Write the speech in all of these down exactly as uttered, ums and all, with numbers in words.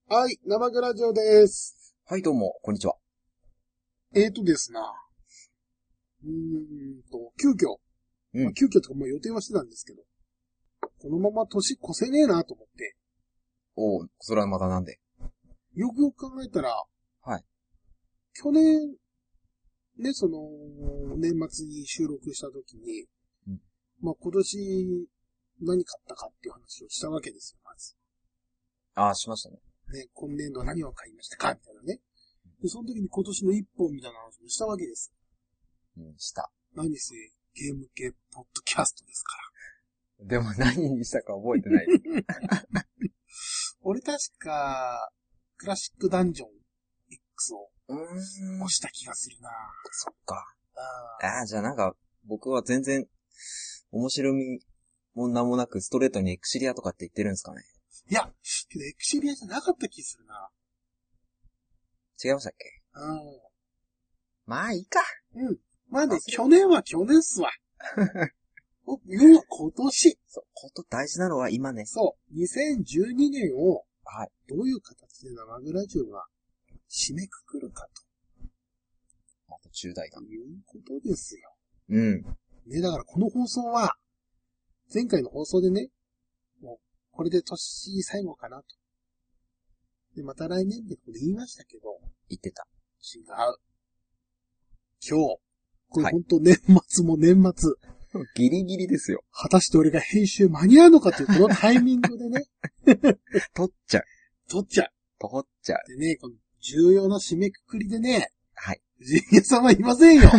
はい、生グラジオです。 はい、どうも、こんにちは。 えーとですな。うーんと、急遽。 うんまあ、急遽とかもう予定はしてたんですけど、このまま年越せねえなと思って、 おう、それはまたなんで？ よくよく考えたら、 はい。 去年、ね、その、年末に収録した時に、 うん、 まあ今年何買ったかっていう話をしたわけですよ、まず。 ああ、しましたね。 ね、今年度何を買いましたかみたいなね。で、その時に今年の一本みたいな話をしたわけです。 うん、した。 何せ、ゲーム系ポッドキャストですから。 でも何にしたか覚えてない。 俺確か、クラシックダンジョン X をうーん。 押した気がするな。 そっか。 あああ、じゃあなんか、僕は全然、面白みもなんもなくストレートにエクシリアとかって言ってるんですかね。 いや、けどエクシビアじゃなかった気するな。 違いましたっけ？ うん。 まあいいか。 うん。まあね、 あ去年は去年っすわ。お要は今年。 そう、こと大事なのは今ね。 そう。にせんじゅうにねんを、 はい。 どういう形で生グラジオが締めくくるかまた重大だと。いうことですよ。 うん。 ね、だからこの放送は、前回の放送でね、もう、これで年最後かなと。で、また来年ってことで言いましたけど、 言ってた。 違う。今日、これはいほんと年末も年末、 ギリギリですよ。 果たして俺が編集間に合うのかというこのタイミングでね、 取っちゃう。 撮っちゃう。 取っちゃう。 でね、この重要な締めくくりでね、 はい。 藤井さんはいませんよ。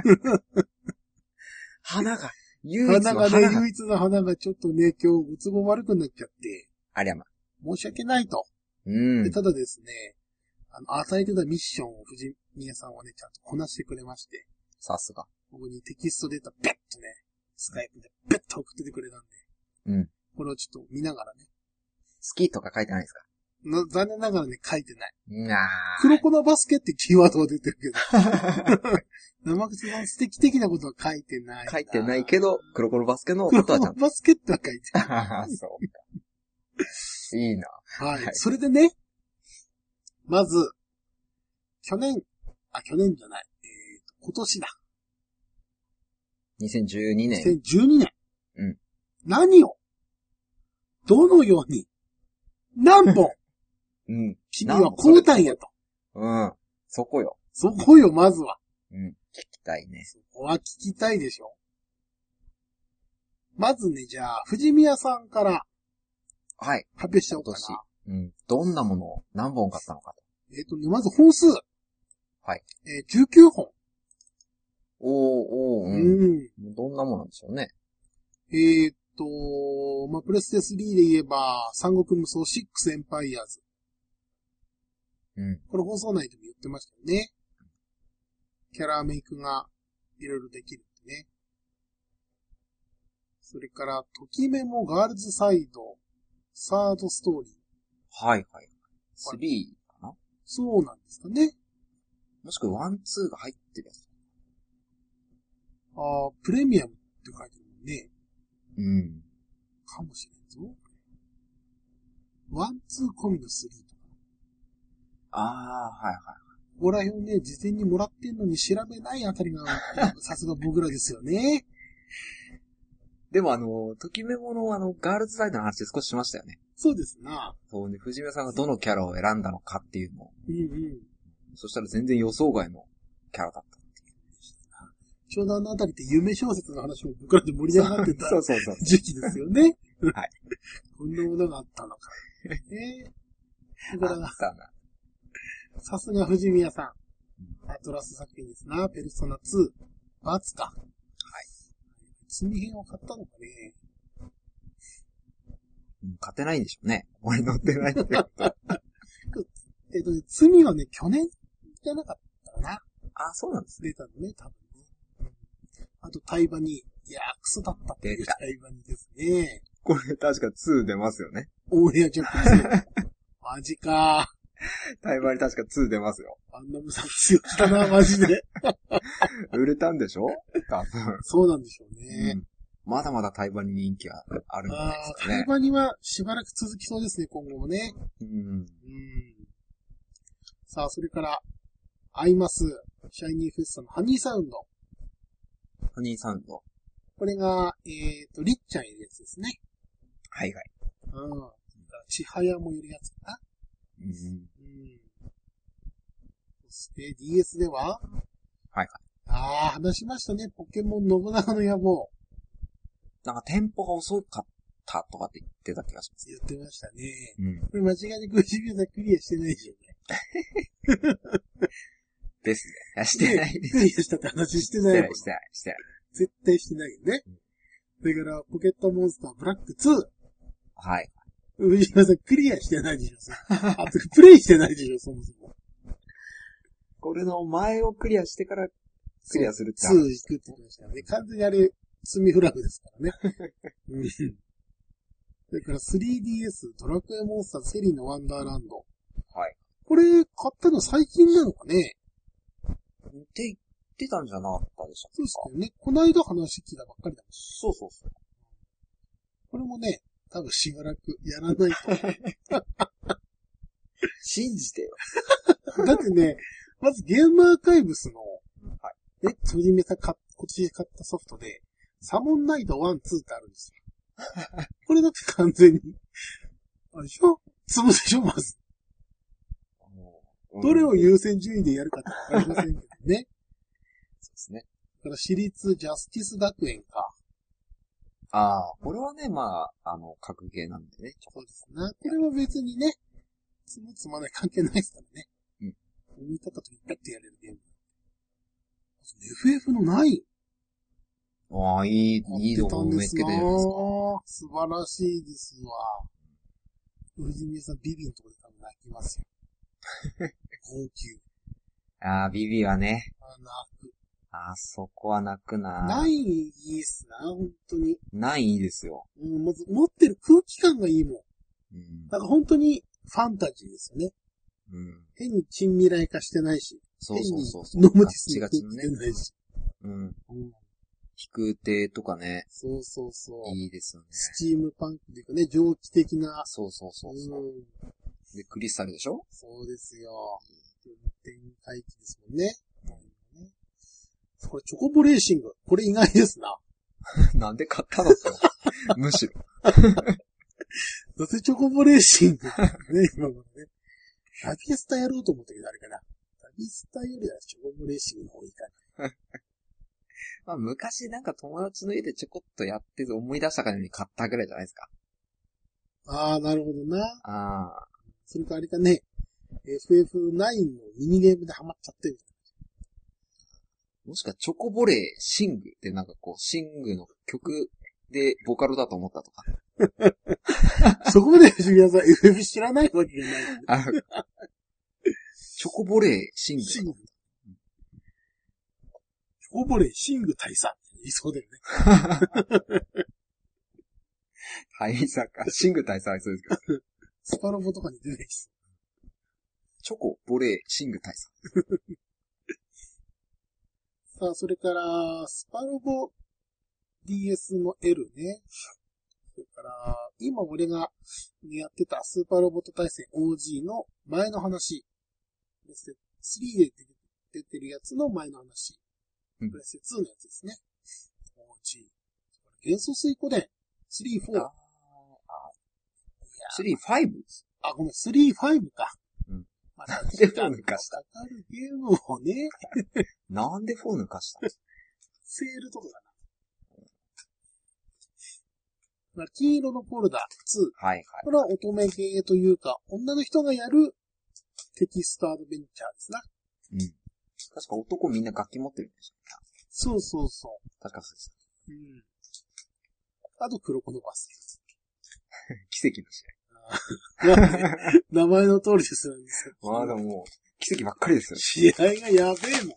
花が、唯一花がね、 の花が。 唯一の花がちょっとね、今日、都合悪くなっちゃって、 ありゃま。 申し訳ないと。 うんで。ただですね、あの、与えてたミッションを藤宮さんはね、ちゃんとこなしてくれまして、 さすが。 僕にテキストデータ、ベッとね、スカイプでベッと送っててくれたんで、 うん。 これをちょっと見ながらね、 好きとか書いてないですか？ な残念ながらね、書いてない。 なー。 黒粉バスケってキーワードが出てるけど、生口さん素敵的なことは書いてない。 書いてないけど、黒子のバスケのこ黒とはちゃんと。 粉バスケっては書いてる。 ああ、そうか。いいな。 はい。 はいそれでね、まず、去年、あ、去年じゃない、えーと、今年だ。 にせんじゅうにねん。 にせんじゅうにねん。 うん。 何を、どのように、何本、 うん。 君は買うたんやと。 うん。そこよ。 そこよ、まずは。 うん。聞きたいね。 そこは聞きたいでしょ。まずね、じゃあ、藤宮さんからはい。 発表しちゃおうか今な。 年。うん。どんなものを何本買ったのかと。 えっ、とね、まず本数。 はい。 えー、じゅうきゅうほん。 おー、おー、うん。 うん。 どんなものなんでしょうね。 えーっと、まあ、プレステスリーで言えば、三国無双ろくエンパイアーズ。 うん。 これ放送内でも言ってましたよね。キャラメイクがいろいろできるってね。それから、ときメモガールズサイド、サードストーリー。 はいはい。スリーかな？ そうなんですかね。 もしくはワン、ツーが入ってるやつ。 あー、プレミアムって書いてるもんね。 うん。 かもしれんぞ。ワン、ツー込みのスリーとか。 ああ、はいはい。 ここら辺ね、事前にもらってんのに調べないあたりが、さすが僕らですよね。 でもあの、ときメモのあの、ガールズサイドの話で少ししましたよね。 そうですな。 そうね、藤宮さんがどのキャラを選んだのかっていうのを。 うんうん。 そしたら全然予想外のキャラだった。 ちょうどあのあたりって夢小説の話も僕らで盛り上がってたそうそうそう。 時期ですよね。 はい。 こんなものがあったのか。えー、だからあっ、たな。 さすが藤宮さん。アトラス作品ですな。ペルソナツー。バツか。はい。積み編を買ったのかね。 うん、勝てないんでしょうね。俺乗ってないって。 えっとね、罪はね、去年じゃなかったかな。 あ、そうなんですね。 出たのね、多分ね。うん、あと、タイバニー。いやー、クソだったっていう出たタイバニーですね。 これ確かツー出ますよね。 オンエアチェックですよ。マジかー。 タイバに確かツー出ますよ。 あんなムサ強気だな、マジで。 売れたんでしょ多分。 そうなんでしょうね。 うん。まだまだタイバに人気はあるんじゃないでああ、 すかね。 タイバニはしばらく続きそうですね、今後もね。 うん。 うん。 さあ、それから、アイマス、シャイニーフェスタのハニーサウンド。 ハニーサウンド。 これが、えっと、リッちゃんいるやつですね。 はいはい。 うん。ちはやもいるやつかな。 うん。うん。 そして ディーエス では、 はいはい。 ああ、話しましたね。ポケモン信長の野望。 なんかテンポが遅かったとかって言ってた気がします。 言ってましたね。 うん。 これ間違いにごじゅうびょうだクリアしてないでしょうね。 ですね。いやしてないです。 クリアしたって話してないもん。 してない、してない。 絶対してないよね。それから、ポケットモンスターブラックツー。 はい。 藤島さんクリアしてないでしょ。あと、プレイしてないでしょ、そもそも。 これの前をクリアしてからクリアするってツー行くって言ってましたよね。完全にあれ、積みフラグですからね。うん。それから スリーディーエス ドラクエモンスターセリーのワンダーランド。 はい。 これ、買ったの最近なのかね？ って言ってたんじゃなかったでしょそうですよね。この間話聞いたばっかりだもん。 そうそうそう。 これもね、多分しばらくやらないと。 信じてよ。 だってね、まずゲームアーカイブスの、 はえ、鳥目さんか、今年買ったソフトで、サモンナイトワン、ツーってあるんですよ。これだって完全に、あれでしょ？潰すでしょ、まず。 うん、 どれを優先順位でやるかってわかりませんけどね。 そうですね。 だから私立ジャスティス学園か。 ああ、これはね、まあ、あの、格ゲーなんでね。 そうですね。これは別にね、積む積まない関係ないですからね。 うん。 思い立った時にペッてやれるゲーム。エフエフ のナイン。 ああ、いい、いい動画をめっけてるんですか。 素晴らしいですわ。藤宮さん、ビビのとこで多分泣きますよ。号泣。 ああ、ビビはね。 あ、泣く。 あそこは泣くな。 ナインいいっすな、本当に。 ナインいいですよ。 うん、まず持ってる空気感がいいもん。 うん。 なんか本当にファンタジーですよね。 うん。 変に近未来化してないし。 そうそうそうそう。 変にノムティスにガチガチのね。 してないし。 うん。 うん。 飛空艇とかね。 そうそうそう。 いいですよね。 スチームパンクというかね、蒸気的な。 そうそうそうそう、 うん。 で、クリスタルでしょ？ そうですよ。天回帰ですもんね。これチョコボレーシング。これ意外ですな。 なんで買ったのってむしろ。 どうせチョコボレーシング。ね、今のね。ラビスタやろうと思ったけど、あれかな。ラビスタよりはチョコボレーシングの方がいいかな。 まあ、昔なんか友達の家でちょこっとやって思い出したかのように買ったぐらいじゃないですか。 ああ、なるほどな。 ああ。 それかあれかね。エフエフナイン のミニゲームでハマっちゃってる。 もしかチョコボレーシングってなんかこう、シングの曲でボカロだと思ったとか。 そこまで藤宮さん エフエフ 知らないわけがない、ね。 あチョコボレーシング。 シング。チョコボレーシング大佐って言いそうだよね。 大佐か。シング大佐はそうですけど。 スパロボとかに出てきそう。 チョコボレーシング大佐。 さあ、それから、スパロボ ディーエス の L ね。それから、今俺がやってたスーパーロボット対戦 オージー の前の話。プレステスリーで出てるやつの前の話。 うん、 プレステツーのやつですね。オージー。元素水湖伝。スリー、フォー。ああ。 スリー、ファイブ? あ、ごめん、スリー、ファイブか。 うん。 また、 で、フォー抜かした。 かかるゲームをね。 なんでフォー抜かしたセールとかかな。金色のフォルダツー。 はいはい。 これは乙女ゲーというか、女の人がやるテキストアドベンチャーですな。 うん。確か男みんな楽器持ってるんでしょ。 そうそうそう。 確かそうです。 うん。あと黒子のバスケ。 奇跡の試合。名前の通りですよね。 まあでももう、奇跡ばっかりですよ。 試合がやべえもん。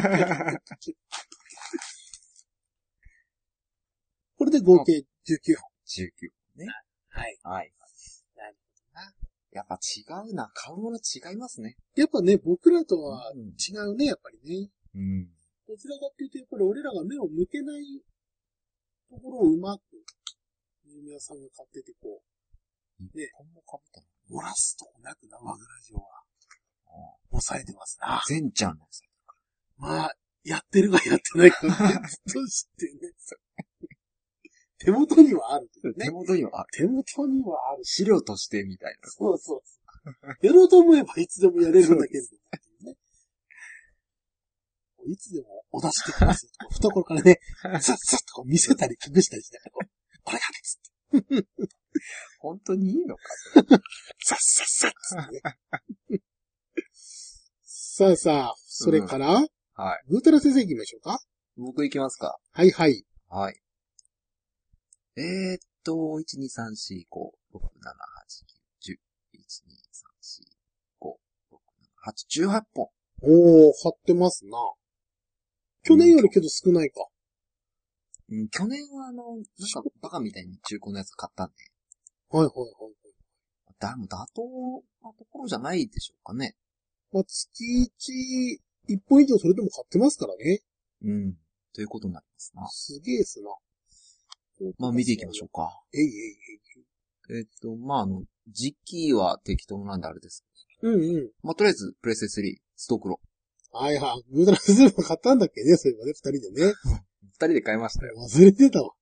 これで合計じゅうきゅうほん。 じゅうきゅうほんね。 はい。 はい。 なるほどな。 やっぱ違うな。買うもの違いますね。 やっぱね、僕らとは違うね、やっぱりね。 うん。 どちらかっていうと、やっぱり俺らが目を向けないところをうまく、皆さんが買っててこう、ね、漏らすとこなく生グラジオは、 抑えてますな。 全チャンネルさ。 まあ、やってるかやってないか別としてね。手元にはあるけどね。 手元にはある。 手元にはある。 資料としてみたいな。 そうそうそう。やろうと思えばいつでもやれるんだけれども、ね。いつでもお出しできますよ。懐からね、さっさっと見せたり隠したりして、これがね、つって。 本当にいいのかさっさっさっつってね。さあさあ、それから、うん、 はい。 グータラ先生行きましょうか。 僕行きますか。 はいはい。 はい。えーっと、いち、に、さん、よん、ご、ろく、なな、はち、きゅう、じゅう。いち、に、さん、よん、ご、ろく、なな、はち、じゅうはっぽん。 おー、貼ってますな。去年よりけど少ないか。 うん、去年はあの、なんかバカみたいに中古のやつ買ったんで。 はいはいはい。 だ、もう妥当なところじゃないでしょうかね。 まあ、月いち、いっぽん以上それでも買ってますからね。 うん。ということになりますな。 すげえっすな。 まあ見ていきましょうか。 えいえいえい。えっと、まああの、時期は適当なんであれですけど。うんうん。 まあとりあえず、プレステスリー、ストークロ。 はいはい。グータラ先生も買ったんだっけね、そういえばね、二人でね。 二人で買いましたよ。 忘れてたわ。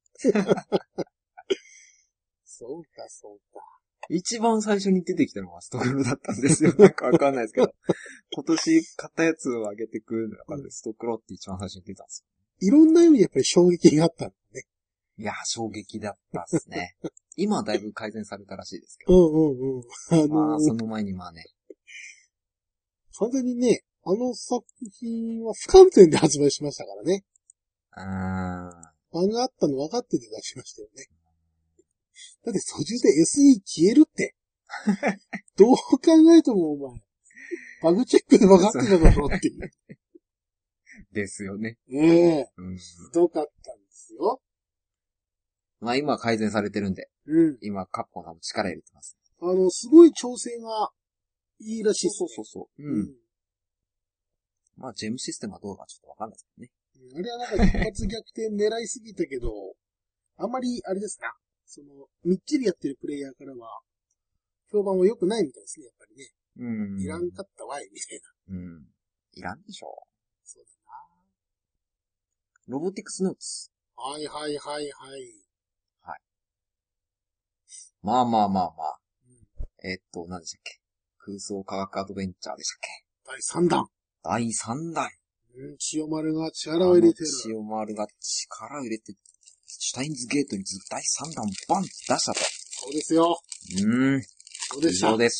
そうか、そうか。 一番最初に出てきたのはストクロだったんですよ。なんかわかんないですけど。今年買ったやつを上げてくる中でストクロって一番最初に出たんですよ。いろんな意味でやっぱり衝撃があったんだね。 いや、衝撃だったっすね。今はだいぶ改善されたらしいですけど。 うんうんうん。あのー、 まあ、その前にまあね。 完全にね、あの作品は不完全で発売しましたからね。 あー。 漫画あったの分かってて出しましたよね。だって途中で エスイー 消えるって。どう考えてもお前、バグチェックで分かってただろうっていう。 ですよね。 ええー。 うん。 ひどかったんですよ。 まあ今は改善されてるんで。 うん。 今、カッコンさんも力入れてます。 あの、すごい調整がいいらしいですね。 そうそうそう。うん。うん、まあ、ジェムシステムはどうかちょっとわかんないですけどね。 あれはなんか一発逆転狙いすぎたけど、あんまり、あれですな。その、みっちりやってるプレイヤーからは、評判は良くないみたいですね、やっぱりね。うん。いらんかったわい、みたいな。 うん。いらんでしょう。 そうだな。 ロボティクスノーツ。 はいはいはいはい。 はい。まあまあまあまあ。うん、えー、っと、何でしたっけ。空想科学アドベンチャーでしたっけ。 だいさんだん。 だいさんだん。 うん、千代丸が力を入れてる。 千代丸が力を入れて、シュタインズゲートにだいさんだんバンって出したと。 そうですよ。 うーん。 そうでした。 以上です。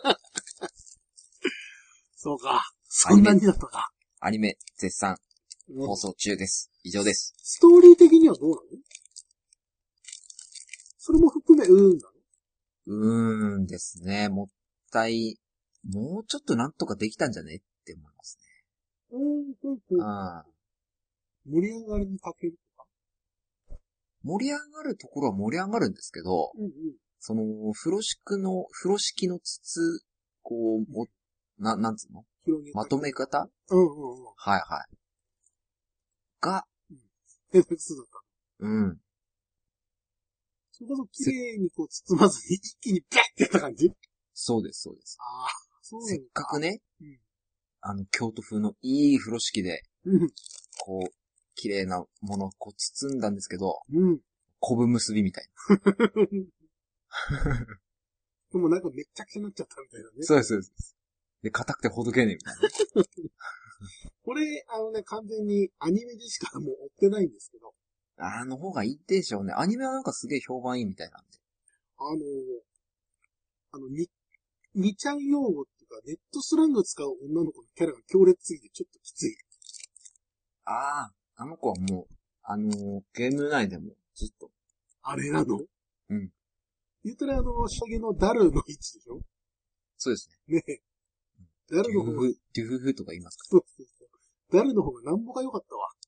そうか。そんなにだったか。 アニメ絶賛放送中です。以上です。 ストーリー的にはどうなの？それも含め、うーんなの？ うーんですね。もったい、もうちょっとなんとかできたんじゃねって思いますね。 うん、うん、うん。 ああ。 盛り上がりに欠けるとか？ 盛り上がるところは盛り上がるんですけど、うんうん、その、風呂敷の、風呂敷の筒、こう、も、な、なんつうの？まとめ方？ うんうんうん。 はいはい。が、 下手くそだった。 うん。 それこそ綺麗にこう包まずに一気にピャッってやった感じ？ そうです、そうです。 ああ、そうせっかくね、 うん、 あの、京都風のいい風呂敷で、 うん、 こう、綺麗なものをこう包んだんですけど、 うん。 昆布結びみたいな。でもなんかめっちゃくちゃになっちゃったみたいなね。 そうです、そうです。で、硬くてほどけねえみたいな。 これ、あのね、完全にアニメでしかもう追ってないんですけど。 あの方がいいでしょうね。アニメはなんかすげえ評判いいみたいなんで。 あの、あの、に、にちゃん用語っていうか、ネットスラング使う女の子のキャラが強烈すぎてちょっときつい。 ああ、あの子はもう、あのー、ゲーム内でもずっと。 あれなの？ うん。 言ったらあの、初見のダルの位置でしょ？ そうですね。 ねえ。ダルの方が。 デュフフ、デュフフとか言いますか？ そうそうそう。ダルの方がなんぼが良かったわ。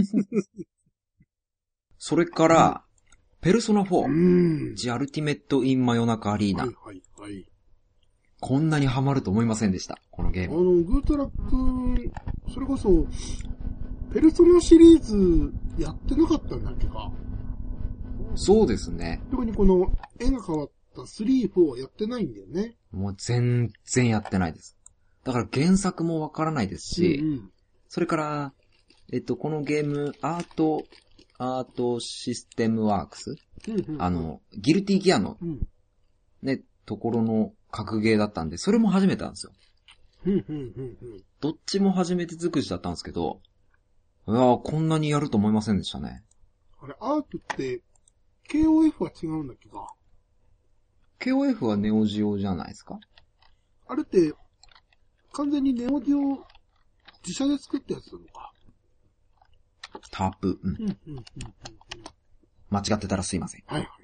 それから、ペルソナフォー。 うん。 ジアルティメットイン真夜中アリーナ。 はいはいはい。 こんなにハマると思いませんでした、このゲーム。 あの、グートラック、それこそ、ペルソナシリーズやってなかったんだっけか。 そうですね。 特にこの絵が変わったスリー、フォーはやってないんだよね。 もう全然やってないです。 だから原作もわからないですし、 うんうん、 それから、えっと、このゲーム、アート、アートシステムワークス、 うんうんうん、 あの、ギルティギアの、ね、うん、ところの格ゲーだったんで、それも初めてなんですよ。 うんうんうんうん、 どっちも初めて尽くしだったんですけど、いやー、こんなにやると思いませんでしたね。 あれ、アートって、ケーオーエフ は違うんだっけか？ ケーオーエフ はネオジオじゃないですか？ あれって、完全にネオジオ自社で作ったやつなのか？ タープ、うん。 うんうんうんうんうん、 間違ってたらすいません。 はいはい。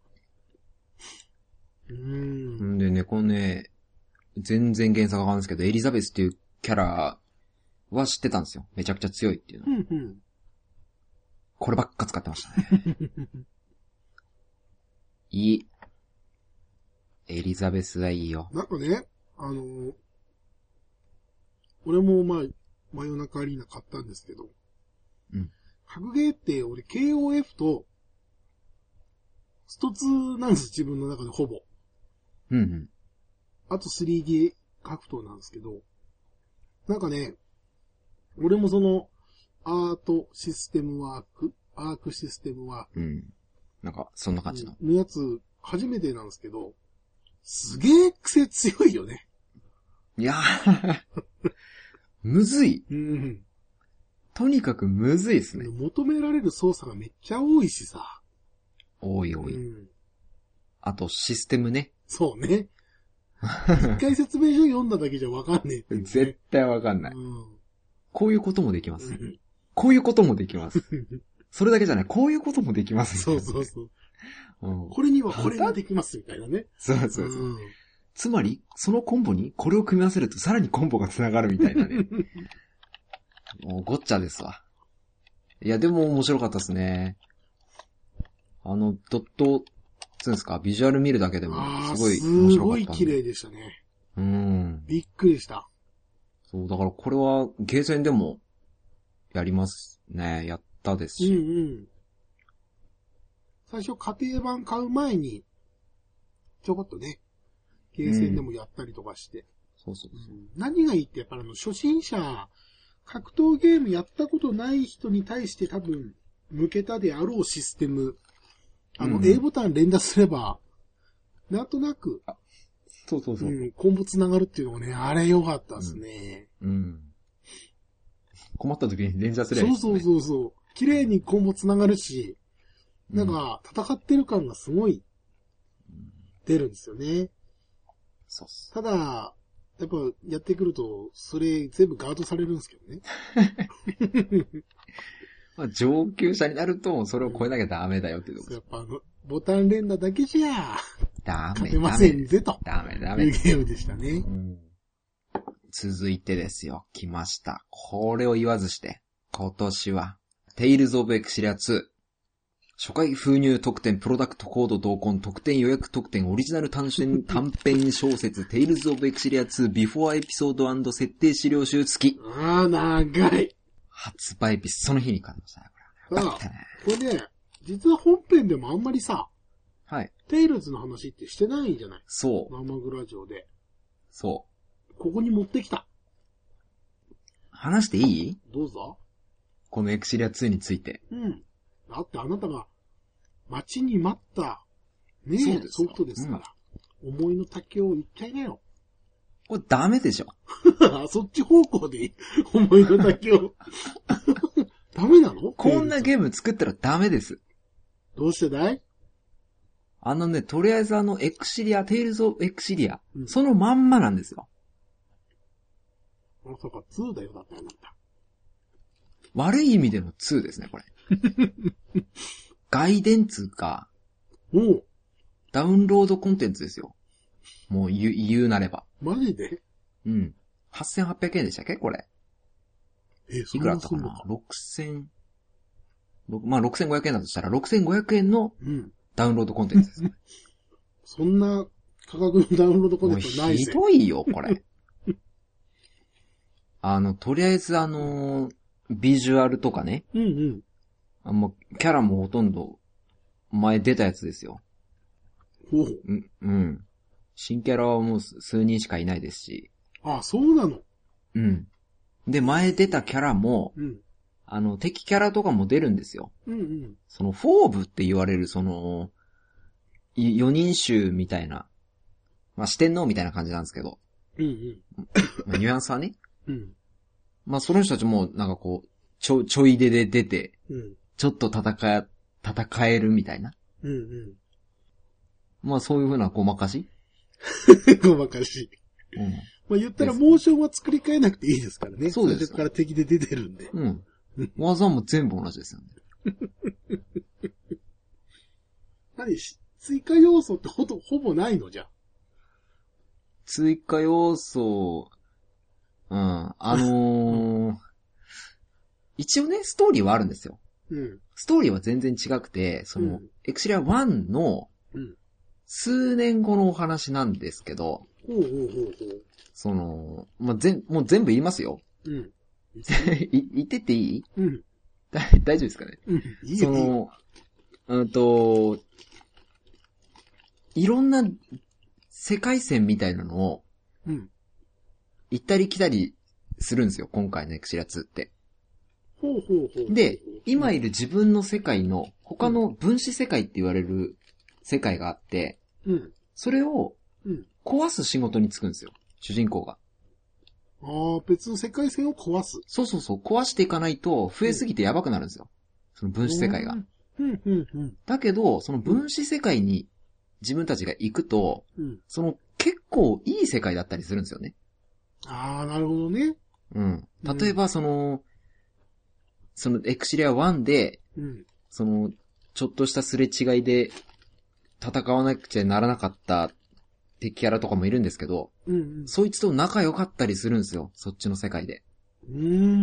うーんでね、このね、全然原作がわかるんですけど、エリザベスっていうキャラは知ってたんですよ。めちゃくちゃ強いっていうの。 うんうん、 こればっか使ってましたね。いい。エリザベスはいいよ。 なんかね、あのー、俺もまあ、真夜中アリーナ買ったんですけど、 うん。 格ゲーって俺 ケーオーエフ と一つなんです、自分の中でほぼ。 うんうん。 あと スリーディー 格闘なんですけど、なんかね、俺もその、アートシステムワーク、アークシステムワーク。 うん。なんか、そんな感じの。 のやつ、初めてなんですけど、すげえ癖強いよね。 いやー、むずい。 うん。 とにかくむずいですね。 求められる操作がめっちゃ多いしさ。 多い多い。うん、あと、システムね。 そうね。一回説明書読んだだけじゃわかんねえ、ね。 絶対わかんない、うん。こういうこともできます。うん、こういうこともできます。それだけじゃない、こういうこともできます、 ね。そうそうそう。うん、これにはこれができますみたいなね。 そうそうそう。うん、つまり、そのコンボにこれを組み合わせるとさらにコンボが繋がるみたいなね。もうごっちゃですわ。いや、でも面白かったですね。あの、ドット、つうんですか、ビジュアル見るだけでもすごい面白かった。 すごい綺麗でしたね。 うん。 びっくりした。 そう、だからこれはゲーセンでもやりますね。やったですし。 うんうん。最初家庭版買う前に、ちょこっとね、ゲーセンでもやったりとかして。うん、 そうそうそう、うん。 何がいいってやっぱりあの、初心者、格闘ゲームやったことない人に対して多分、向けたであろうシステム。あの、うん、A ボタン連打すれば、なんとなく、 そうそうそう。うん、 コンボ繋がるっていうのもね、あれ良かったですね。 うん。うん、困った時に連打すればいいですね。 そうそうそうそう。綺麗にコンボ繋がるし、なんか、戦ってる感がすごい、出るんですよね。 そうっす。 ただ、やっぱ、やってくると、それ全部ガードされるんですけどね。 まあ、上級者になると、それを超えなきゃダメだよっていうところ、 うん、やっぱあの、ボタン連打だけじゃ、 ダメ。 勝てませんぜと。 ダメ、ダメ。 いうゲームでしたね。うん、 続いてですよ、来ました。これを言わずして、今年は、テイルズ・オブ・エクシリアツー。初回封入特典、プロダクトコード同梱、特典予約特典、オリジナル単編短編小説、テイルズ・オブ・エクシリアツー、ビフォーエピソード&設定資料集付き。 あー、長い。 発売日、その日に買いましたね、これ。 ああ、これね、実は本編でもあんまりさ、 はい。 テイルズの話ってしてないじゃない。 そう。 生グラジオで。 そう。 ここに持ってきた。 話していい？ どうぞ。 このエクシリアツーについて。 うん。だってあなたが、待ちに待った、ねえ、ソフトですから、うん。思いの丈を言っちゃいなよ。 これダメでしょ。 そっち方向でいい思いの丈を。ダメなの？ こんなゲーム作ったらダメです。 どうしてだい？ あのね、とりあえずあの、エクシリア、テイルズ・オブ・エクシリア、うん、そのまんまなんですよ。 まさかツーだよ、だってあなた。 悪い意味でのツーですね、これ。外伝つうか、 おダウンロードコンテンツですよ。もう言う、言うなれば。 マジで？ うん。はっせんはっぴゃくえんでしたっけこれ。 え、 いくらだったかな ?ろくせん、まあろくせんごひゃくえんだとしたらろくせんごひゃくえんのダウンロードコンテンツです、うん。 そんな価格のダウンロードコンテンツはないぜ。 ひどいよ、これ。あの、とりあえずあのー、ビジュアルとかね。 うんうん。 あもうキャラもほとんど前出たやつですよ。 ほう。 うん。うん。新キャラはもう数人しかいないですし。 あ、そうなの。 うん。で、前出たキャラも、 うん。 あの、敵キャラとかも出るんですよ。 うんうん。 その、フォーブって言われる、その、い四人衆みたいな、まあ、四天王みたいな感じなんですけど、 うんうん。 まあ、ニュアンスはね。 うん。 まあ、その人たちも、なんかこう、ちょ、ちょい出で出て、 うん。 ちょっと戦え、戦えるみたいな。 うんうん。 まあ、そういう風なごまかし。 ごまかし。 うん。 まあ言ったらモーションは作り変えなくていいですからね。 そうです。 最初から敵で出てるんで。 うん。技も全部同じですよね。 何し、追加要素ってほと、ほぼないのじゃ。 追加要素、うん。あのー、一応ね、ストーリーはあるんですよ。 うん。 ストーリーは全然違くて、その、 うん、 エクシリアワンの、数年後のお話なんですけど、 ほうほうほうほう。 その、まあ、全、もう全部言いますよ。 うん。 い、言ってっていい？ うん。 大丈夫ですかね？ うん。いいそよ。 の、うんと、いろんな世界線みたいなのを、 うん。 行ったり来たりするんですよ、今回のエクシラツって。 ほうほうほう。 で、今いる自分の世界の他の分子世界って言われる世界があって、 うん。 それをうん。 壊す仕事に就くんですよ、主人公が。 ああ、別の世界線を壊す。 そうそうそう、壊していかないと増えすぎてやばくなるんですよ。その分子世界が。 うん、うん、うん。 だけど、その分子世界に自分たちが行くと、 うん。 その結構いい世界だったりするんですよね。 ああ、なるほどね。 うん。例えば、その、そのエクシリアワンで、 うん。 その、ちょっとしたすれ違いで戦わなくちゃならなかった敵キャラとかもいるんですけど、 うん、うん。 そいつと仲良かったりするんですよ、そっちの世界で。 うん、うん、うん。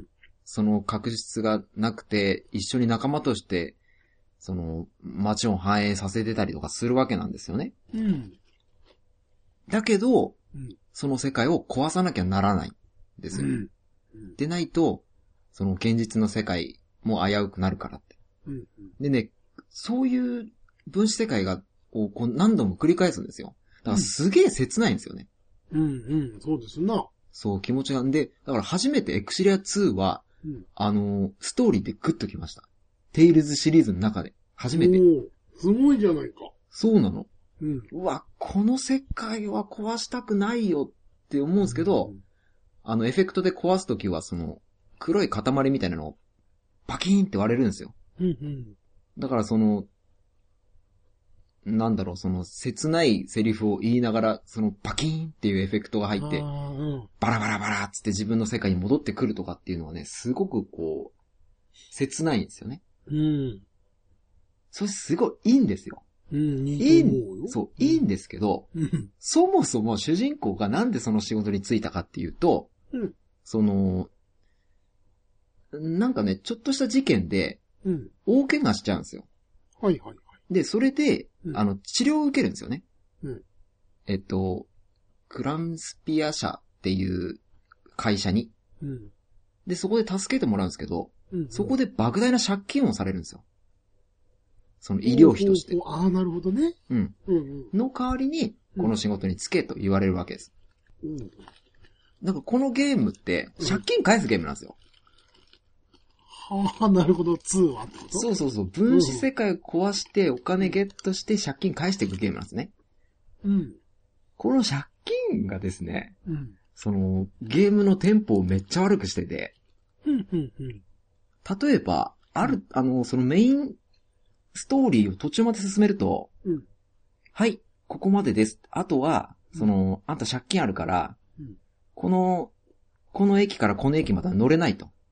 その確実がなくて、一緒に仲間として、その、街を繁栄させてたりとかするわけなんですよね。 うん。 だけど、 うん、 その世界を壊さなきゃならないんですよ。 うん。 でないと、その現実の世界も危うくなるからって。 うん、 でね、そういう分子世界が、をこう何度も繰り返すんですよ。だからすげえ切ないんですよね。 うん、うん、そうですな。 そう、気持ちが。んで、だから初めてエクシリアツーは、 うん、 あの、ストーリーでグッときました。テイルズシリーズの中で。初めて。 おー、すごいじゃないか。 そうなの。 うん。 うわ、この世界は壊したくないよって思うんですけど、うん、あの、エフェクトで壊すときは、その、黒い塊みたいなのを、パキーンって割れるんですよ。 うんうん、 だからその、なんだろう、その、切ないセリフを言いながら、その、パキーンっていうエフェクトが入って、うん、バラバラバラっつって自分の世界に戻ってくるとかっていうのはね、すごくこう、切ないんですよね。 うん。 それすごいいいんですよ。 うん、いいいと思うよ。 い、そう、いいんですけど、うん、そもそも主人公がなんでその仕事に就いたかっていうと、うん、その、なんかね、ちょっとした事件で、大怪我しちゃうんですよ。 はいはいはい。 で、それで、うん、あの、治療を受けるんですよね。 うん、 えっと、クランスピア社っていう会社に。うん、で、そこで助けてもらうんですけど、うんうん、そこで莫大な借金をされるんですよ。その医療費として。 ああ、なるほどね。 うん。うんうん、の代わりに、この仕事に就けと言われるわけです。うん。なんかこのゲームって、借金返すゲームなんですよ。 はあ、なるほど、ツーはってこと？ そうそうそう。分子世界を壊してお金ゲットして借金返していくゲームなんですね。うん。この借金がですね、うん。その、ゲームのテンポをめっちゃ悪くしてて、うん、うん、うん。例えば、ある、あの、そのメインストーリーを途中まで進めると、うん。はい、ここまでです。あとは、その、あんた借金あるから、うん。この、この駅からこの駅までは乗れないと。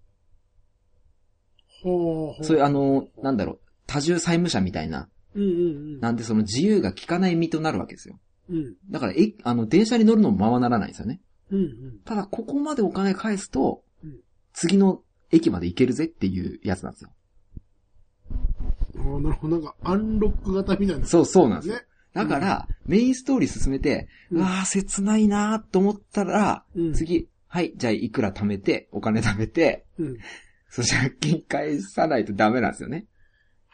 ほうほう、 そういうあの、なんだろう、多重債務者みたいな。うんうんうん。なんでその自由が利かない身となるわけですよ。うん。だから、え、あの、電車に乗るのもままならないんですよね。うんうん。ただ、ここまでお金返すと、うん、次の駅まで行けるぜっていうやつなんですよ。 ああ、なるほど。なんか、アンロック型みたいな、ね。 そうそうなんですよ。だから、うん、メインストーリー進めて、うん、うわぁ、切ないなーと思ったら、うん、次、はい、じゃあいくら貯めて、お金貯めて、うんそう、借金返さないとダメなんですよね。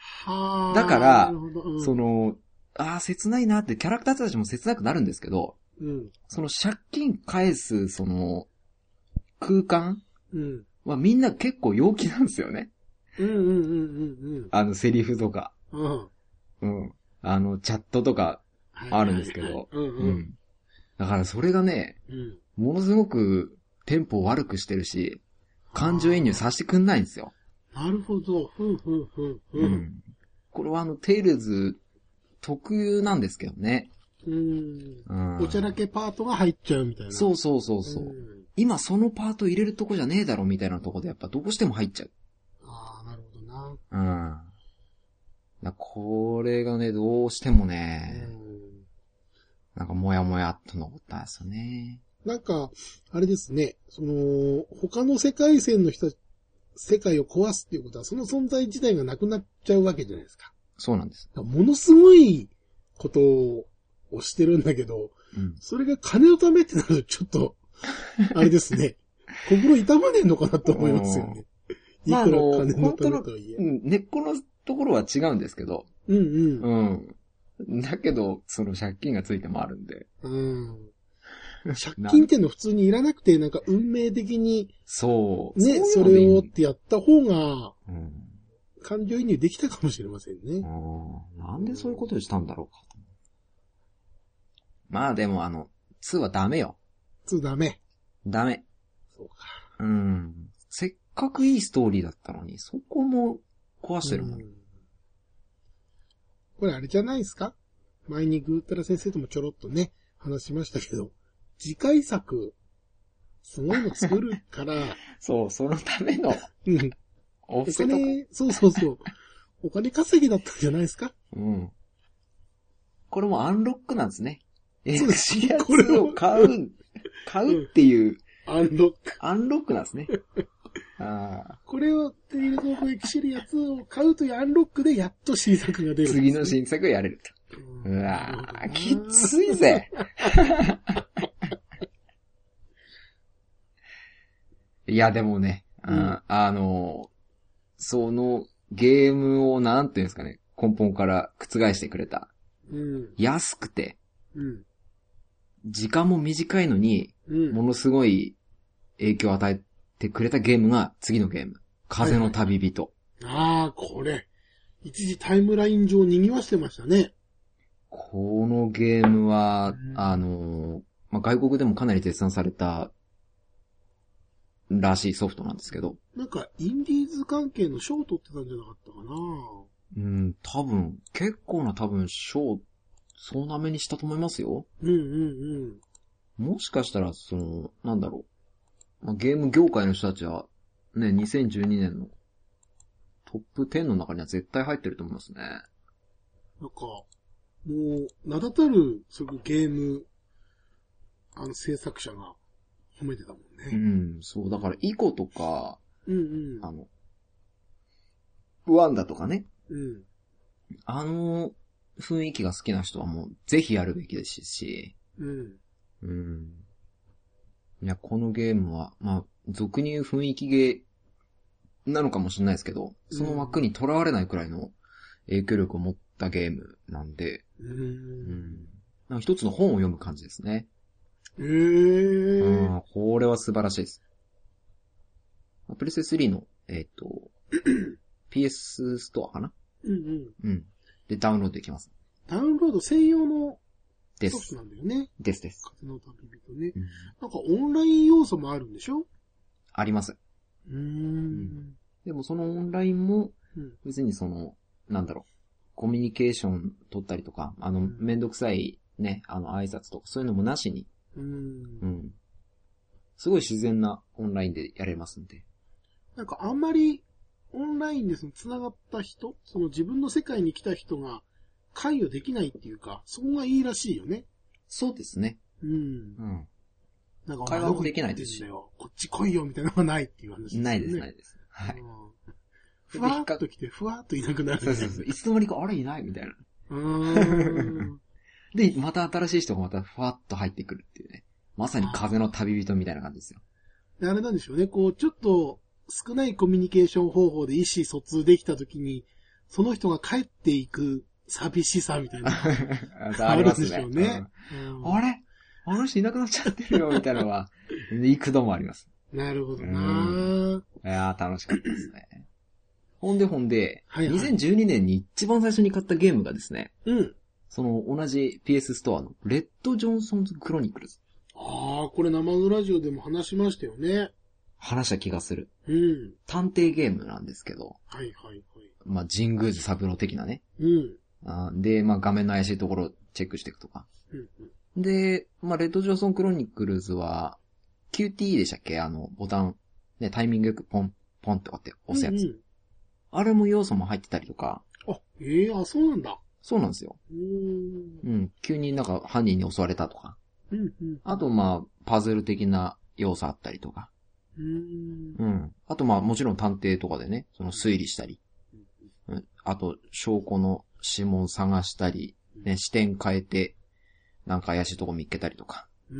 はあ。 だから、うん、その、ああ、切ないなってキャラクターたちも切なくなるんですけど、 うん。 その借金返す、その、空間うん。 はみんな結構陽気なんですよね。 うんうんうんうんうん。 あの、セリフとか。 うん。 うん。あの、チャットとかあるんですけど。 はいはいはい、うんうん。だからそれがね、 うん。 ものすごくテンポを悪くしてるし、感情移入させてくんないんですよ。 なるほど。ふんふんふんふん。 うん。これはあの、テイルズ特有なんですけどね。 うん。 うん。 おちゃらけパートが入っちゃうみたいな。 そうそうそうそう。うん、今そのパート入れるとこじゃねえだろみたいなとこでやっぱどうしても入っちゃう。 ああ、なるほどな。 うん。だこれがね、どうしてもね、うん、なんかもやもやっと残ったんですよね。 なんか、あれですね、その、他の世界線の人、世界を壊すっていうことは、その存在自体がなくなっちゃうわけじゃないですか。 そうなんです。 ものすごいことをしてるんだけど、うん、それが金のためってなるとちょっと、あれですね。心痛まねえのかなと思いますよね。いくら金のためとはいえ。 まあ、根っこのところは違うんですけど。 うんうん。 うん。だけど、その借金がついてもあるんで。 うん。借金っていうの普通にいらなくて、なんか運命的に、 そう。 ね、それをってやった方が、うん、感情移入できたかもしれませんね。 なんでそういうことをしたんだろうか。まあでもあの、にはダメよ。 にダメ。 ダメ。 そうか。 うん。せっかくいいストーリーだったのに、そこも壊してるもん。んこれあれじゃないですか？前にぐーたら先生ともちょろっとね、話しましたけど、次回作、すごいの作るから。 そう、そのための。うん。 お金、そうそうそう。お金稼ぎだったんじゃないですか？ うん。これもアンロックなんですね。 そうです。 これを買う、買うっていう、 うん、アンロック。 アンロックなんですね。あこれを、テイルズ・オブ・エクシルやつを買うというアンロックでやっと新作が出る、ね。 次の新作をやれると。う, うわぁ、きついぜ。いや、でもね、うん、あの、そのゲームをなんていうんですかね、根本から覆してくれた。うん、安くて、うん、時間も短いのに、うん、ものすごい影響を与えてくれたゲームが次のゲーム。風の旅人。 はいはい、ああ、これ。一時タイムライン上賑わしてましたね。 このゲームは、うん、あの、まあ、外国でもかなり絶賛されたらしいソフトなんですけど。 なんか、インディーズ関係の賞を取ってたんじゃなかったかな。 うん、多分、結構な多分賞、総なめにしたと思いますよ。 うんうんうん。もしかしたら、その、なんだろう。まあ、ゲーム業界の人たちは、ね、にせんじゅうにねんのトップじゅうの中には絶対入ってると思いますね。 なんか、もう、名だたる、そういうゲーム、あの、制作者が褒めてたもんね。 うん、そう、だから、イコとか、 うんうん。 あの、ワンダとかね。 うん。 あの、雰囲気が好きな人はもう、ぜひやるべきですし。 うん。 うん。いや、このゲームは、まあ、俗に言う雰囲気ゲーなのかもしれないですけど、その枠にとらわれないくらいの影響力を持ったゲームなんで、 うん。うん、 なんか一つの本を読む感じですね。 へー。 うん、これは素晴らしいです。プレステスリーの、えっと、ピーエス ストアかな？ うんうん。 うん。で、ダウンロードできます。 ダウンロード専用のソフトなんだよね。 ですです。 風の旅人ね、うん。なんかオンライン要素もあるんでしょ？ あります。 うーん、うん。 でもそのオンラインも、別にその、なんだろう、コミュニケーション取ったりとか、あの、うん、めんどくさいね、あの挨拶とかそういうのもなしに、 うん、 うん。すごい自然なオンラインでやれますんで。 なんかあんまりオンラインでその繋がった人、その自分の世界に来た人が関与できないっていうか、そこがいいらしいよね。 そうですね。 うん。うん。 なんか会話もできないですし。 こっち来いよみたいなのがないっていう話ですね。 ないです、ないです。はい。 ふわーっと来て、ふわーっといなくなる。 そうそうそう。いつの間にかあれいないみたいな。 うーん。 で、また新しい人がまたふわっと入ってくるっていうね。まさに風の旅人みたいな感じですよ。 あれなんでしょうね。こう、ちょっと少ないコミュニケーション方法で意思疎通できたときに、その人が帰っていく寂しさみたいな。 ありますね。 あるんでしょうね。 うんうん、あれあの人いなくなっちゃってるよ、みたいなのは、幾度もあります。 なるほどな。 いやー、楽しかったですね。ほんでほんで、 はいはい、 にせんじゅうにねんに一番最初に買ったゲームがですね、 うん。 その同じ ピーエス ストアのレッド・ジョンソンズ・クロニクルズ。 ああ、これ生のラジオでも話しましたよね。 話した気がする。 うん。 探偵ゲームなんですけど。 はいはいはい。 まあ、神宮寺三郎的なね。 うん。 あで、まあ、画面の怪しいところをチェックしていくとか。 うんうん、 で、まあ、レッド・ジョンソン・クロニクルズは、キューティー でしたっけあの、ボタン、ね、タイミングよくポン、ポンとかって押すやつ。うんうん、あれも要素も入ってたりとか。 あ、ええー、あ、そうなんだ。 そうなんですよ。 うーん。 うん。急になんか犯人に襲われたとか。 うんうん、 あと、まあ、パズル的な要素あったりとか。 うーん。 うん。あと、まあ、もちろん探偵とかでね、その推理したり。うん。あと、証拠の指紋探したり、ね、視点変えて、なんか怪しいとこ見っけたりとか。 うん。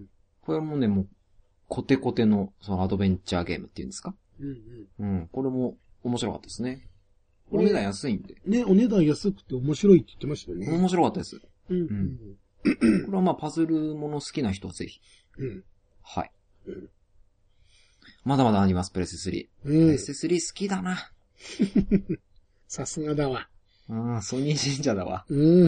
これもね、もう、コテコテの、そのアドベンチャーゲームっていうんですか？ うんうん。 うん。これも面白かったですね。お値段安いんで。 ね、お値段安くて面白いって言ってましたよね。 面白かったです。 うん。うん。 これはまあ、パズルもの好きな人はぜひ。 うん。 はい。 うん、 まだまだあります、プレステスリー。うん、プレステスリー好きだな。 さすがだわ。 うん、ソニー神社だわ。 うん。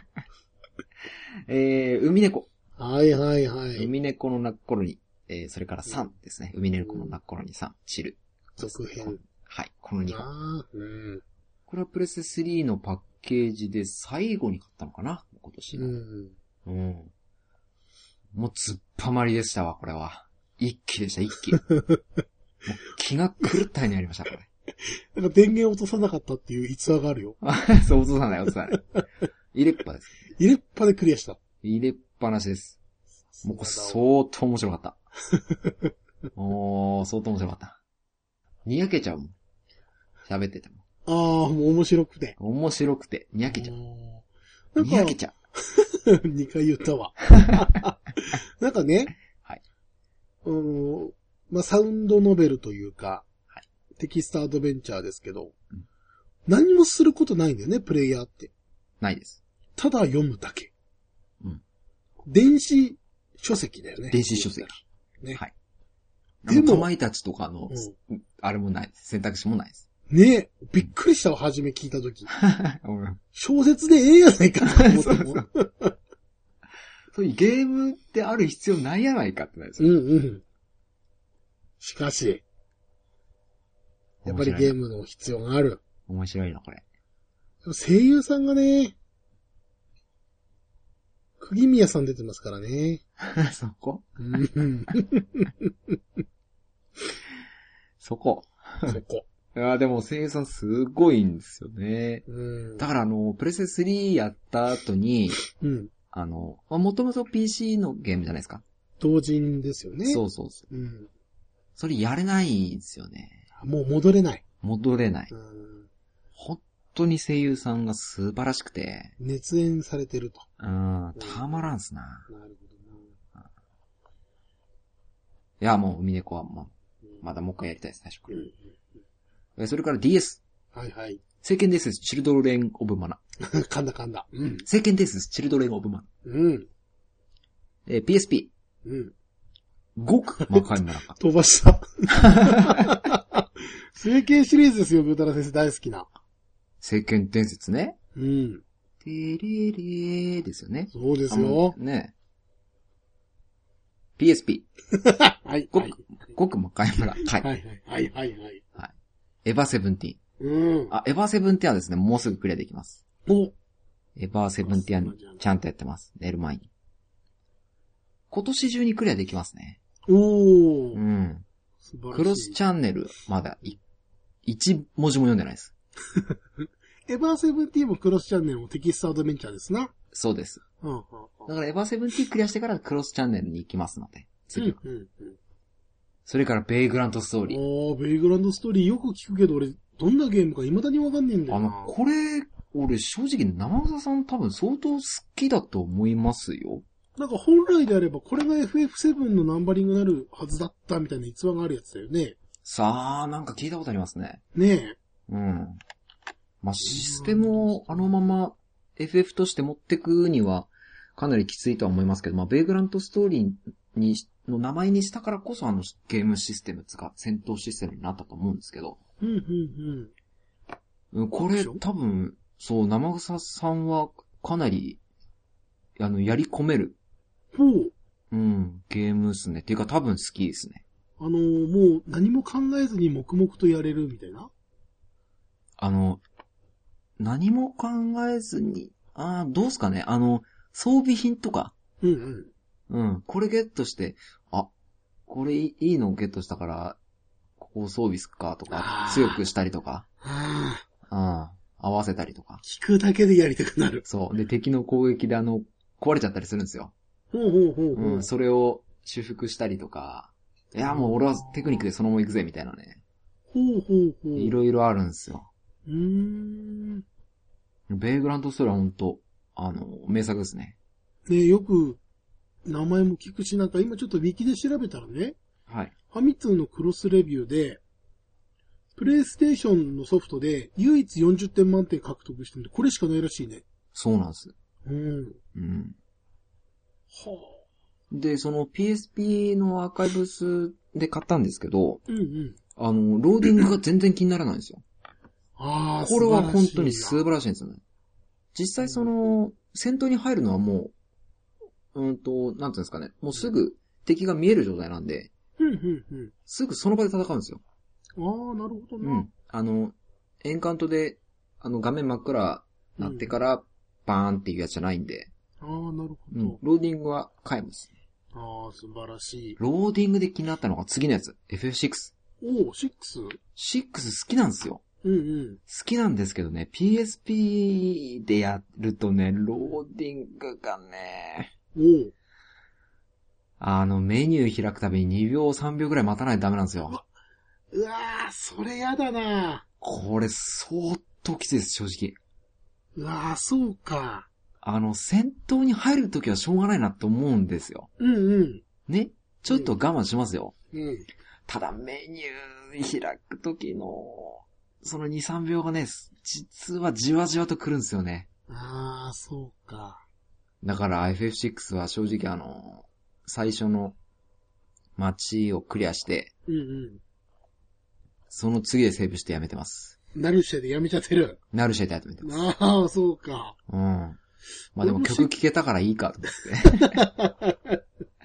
えー、海猫。 はいはいはい。 海猫の泣く頃に、えー、それからさんですね。海猫の泣く頃にさん、チル。 続編。 はい、このにほん。 あうん、 これはプレステスリーのパッケージで最後に買ったのかな今年の。うん。うん。もうずっぱまりでしたわ、これは。一気でした、一気。もう気が狂ったようになりました、これ。 なんか電源落とさなかったっていう逸話があるよ。 そう、落とさない、落とさない。入れっぱです。 入れっぱでクリアした。 入れっぱなしです。もう相当面白かった。おー、相当面白かった。にやけちゃうもん。喋ってても。 あー、もう面白くて。 面白くて、にやけちゃう。 なんかにやけちゃう。にかい言ったわ。なんかね。 はい。 うん、まあ、サウンドノベルというか、はい、テキストアドベンチャーですけど、うん、何もすることないんだよね、プレイヤーって。 ないです。 ただ読むだけ。 うん。 電子書籍だよね。 電子書籍。 ね。 はい。でも、かまいたちとかの、うん、あれもないです。選択肢もないです。 ねえ、びっくりしたわ、初め聞いたとき。小説でええやないかと思っても。そうそうそういうゲームってある必要ないやないかってなるんですよ。うんうん。しかし、やっぱりゲームの必要がある。 面白いな、これ。 声優さんがね、釘宮さん出てますからね。 そこうん、 そこ。 そこ。 いやでも声優さんすごいんですよね。 うん、 だからあの、プレステスリーやった後に、うん、あの、もともと ピーシー のゲームじゃないですか。 同人ですよね。 そうそうそう。うん、それやれないんですよね。 もう戻れない。 戻れない。うん、本当に声優さんが素晴らしくて。 熱演されてると。 うん、たまらんすな。なるほどな。いや、もう海猫は、まあ、まだもう一回やりたいです、最初から。うんそれから ディーエス。 はいはい。 聖剣デスチルドレンオブマナ。 噛んだ噛んだ。うん。 聖剣デスチルドレンオブマナ。 うん。 えー、ピーエスピー。うん。極魔界村か。 飛ばした。聖剣シリーズですよ、ブータラ先生大好きな。 聖剣伝説ね。 うん。 てれれーですよね。 そうですよ。 ね。ピーエスピー。はい。 極、極魔界村。はい。 はいはいはいはい。 はい。エヴァセブンティーン。 うん。 あ、エヴァセブンティーンはですね、もうすぐクリアできます。 おエヴァセブンティーンはちゃんとやってます。寝る前に。今年中にクリアできますね。 おー。 うん。クロスチャンネル、まだい、一文字も読んでないです。 エヴァセブンティーンもクロスチャンネルもテキストアドベンチャーですな。 そうです。 うんうんうん、 だからエヴァセブンティーンクリアしてからクロスチャンネルに行きますので。次は。うんうんうん、それからベイグランドストーリー。 ああ、ベイグランドストーリーよく聞くけど俺、どんなゲームか未だにわかんねえんだよな。 あの、これ、俺正直生草さん多分相当好きだと思いますよ。 なんか本来であればこれが エフエフセブン のナンバリングになるはずだったみたいな逸話があるやつだよね。 さあ、なんか聞いたことありますね。 ねえ。 うん。まあ、システムをあのまま エフエフ として持ってくには、 かなりきついとは思いますけど、まあ、ベイグラントストーリーに、の名前にしたからこそあのゲームシステムつか、戦闘システムになったと思うんですけど。 うん、うん、 うん。これ多分、そう、生草さんはかなり、あの、やり込める。 ほう。 うん、ゲームっすね。っていうか多分好きですね。 あのー、もう何も考えずに黙々とやれるみたいな。 あの、何も考えずに、ああ、どうすかね。あの、装備品とか。 うんうん。うん。これゲットして、あ、これいいのをゲットしたから、ここ装備すっかとか、強くしたりとか。 ああ。 うん。合わせたりとか。 聞くだけでやりたくなる。 そう。で、敵の攻撃であの、壊れちゃったりするんですよ。 ほうほうほうほう。 うん。それを修復したりとか。いや、もう俺はテクニックでそのまま行くぜ、みたいなね。 ほうほうほう。 いろいろあるんですよ。 うーん。 ベイグラントストーリーはほんと、あの、名作ですね。 ね、よく、名前も聞くし、なんか今ちょっとウィキで調べたらね、 はい。 ファミ通のクロスレビューで、プレイステーションのソフトで唯一よんじゅってん満点獲得してるんで、これしかないらしいね。 そうなんです。 うん。 うん。 はで、その ピーエスピー のアーカイブスで買ったんですけど、 あ。うんうん。 あの、ローディングが全然気にならないんですよ。 ああ、 これは本当に素晴らしいな素晴らしいんですよね。実際その、戦闘に入るのはもう、うんと、なんていうんですかね、もうすぐ敵が見える状態なんで、 うんうんうん。 すぐその場で戦うんですよ。 ああ、なるほどな。 うん。あの、エンカウントで、あの、画面真っ暗なってから、バーンっていうやつじゃないんで、 ああ、なるほうん。 ど。 ローディングは皆無です。 ああ、素晴らしい。 ローディングで気になったのが次のやつ。エフエフシックス。 おお、シックス。 シックス好きなんですよ。 うんうん。 好きなんですけどね、ピーエスピー でやるとね、ローディングがね、 おお。 あの、メニュー開くたびににびょうさんびょうぐらい待たないとダメなんですよ。 うわー、それやだな。 これ相当きついです、正直。 うわー、そうか。 あの、戦闘に入るときはしょうがないなと思うんですよ。 うんうん。 ね、ちょっと我慢しますよ。 うん。 ただメニュー開くときの、そのに、さんびょうがね、実はじわじわと来るんですよね。 あー、そうか。 だから エフエフシックス は正直あの、最初の街をクリアして、 うんうん。 その次でセーブしてやめてます。 ナルシェでやめちゃってる。 ナルシェでやめてます。 ああ、そうか。 うん。まあでも曲聴けたからいいかと思って。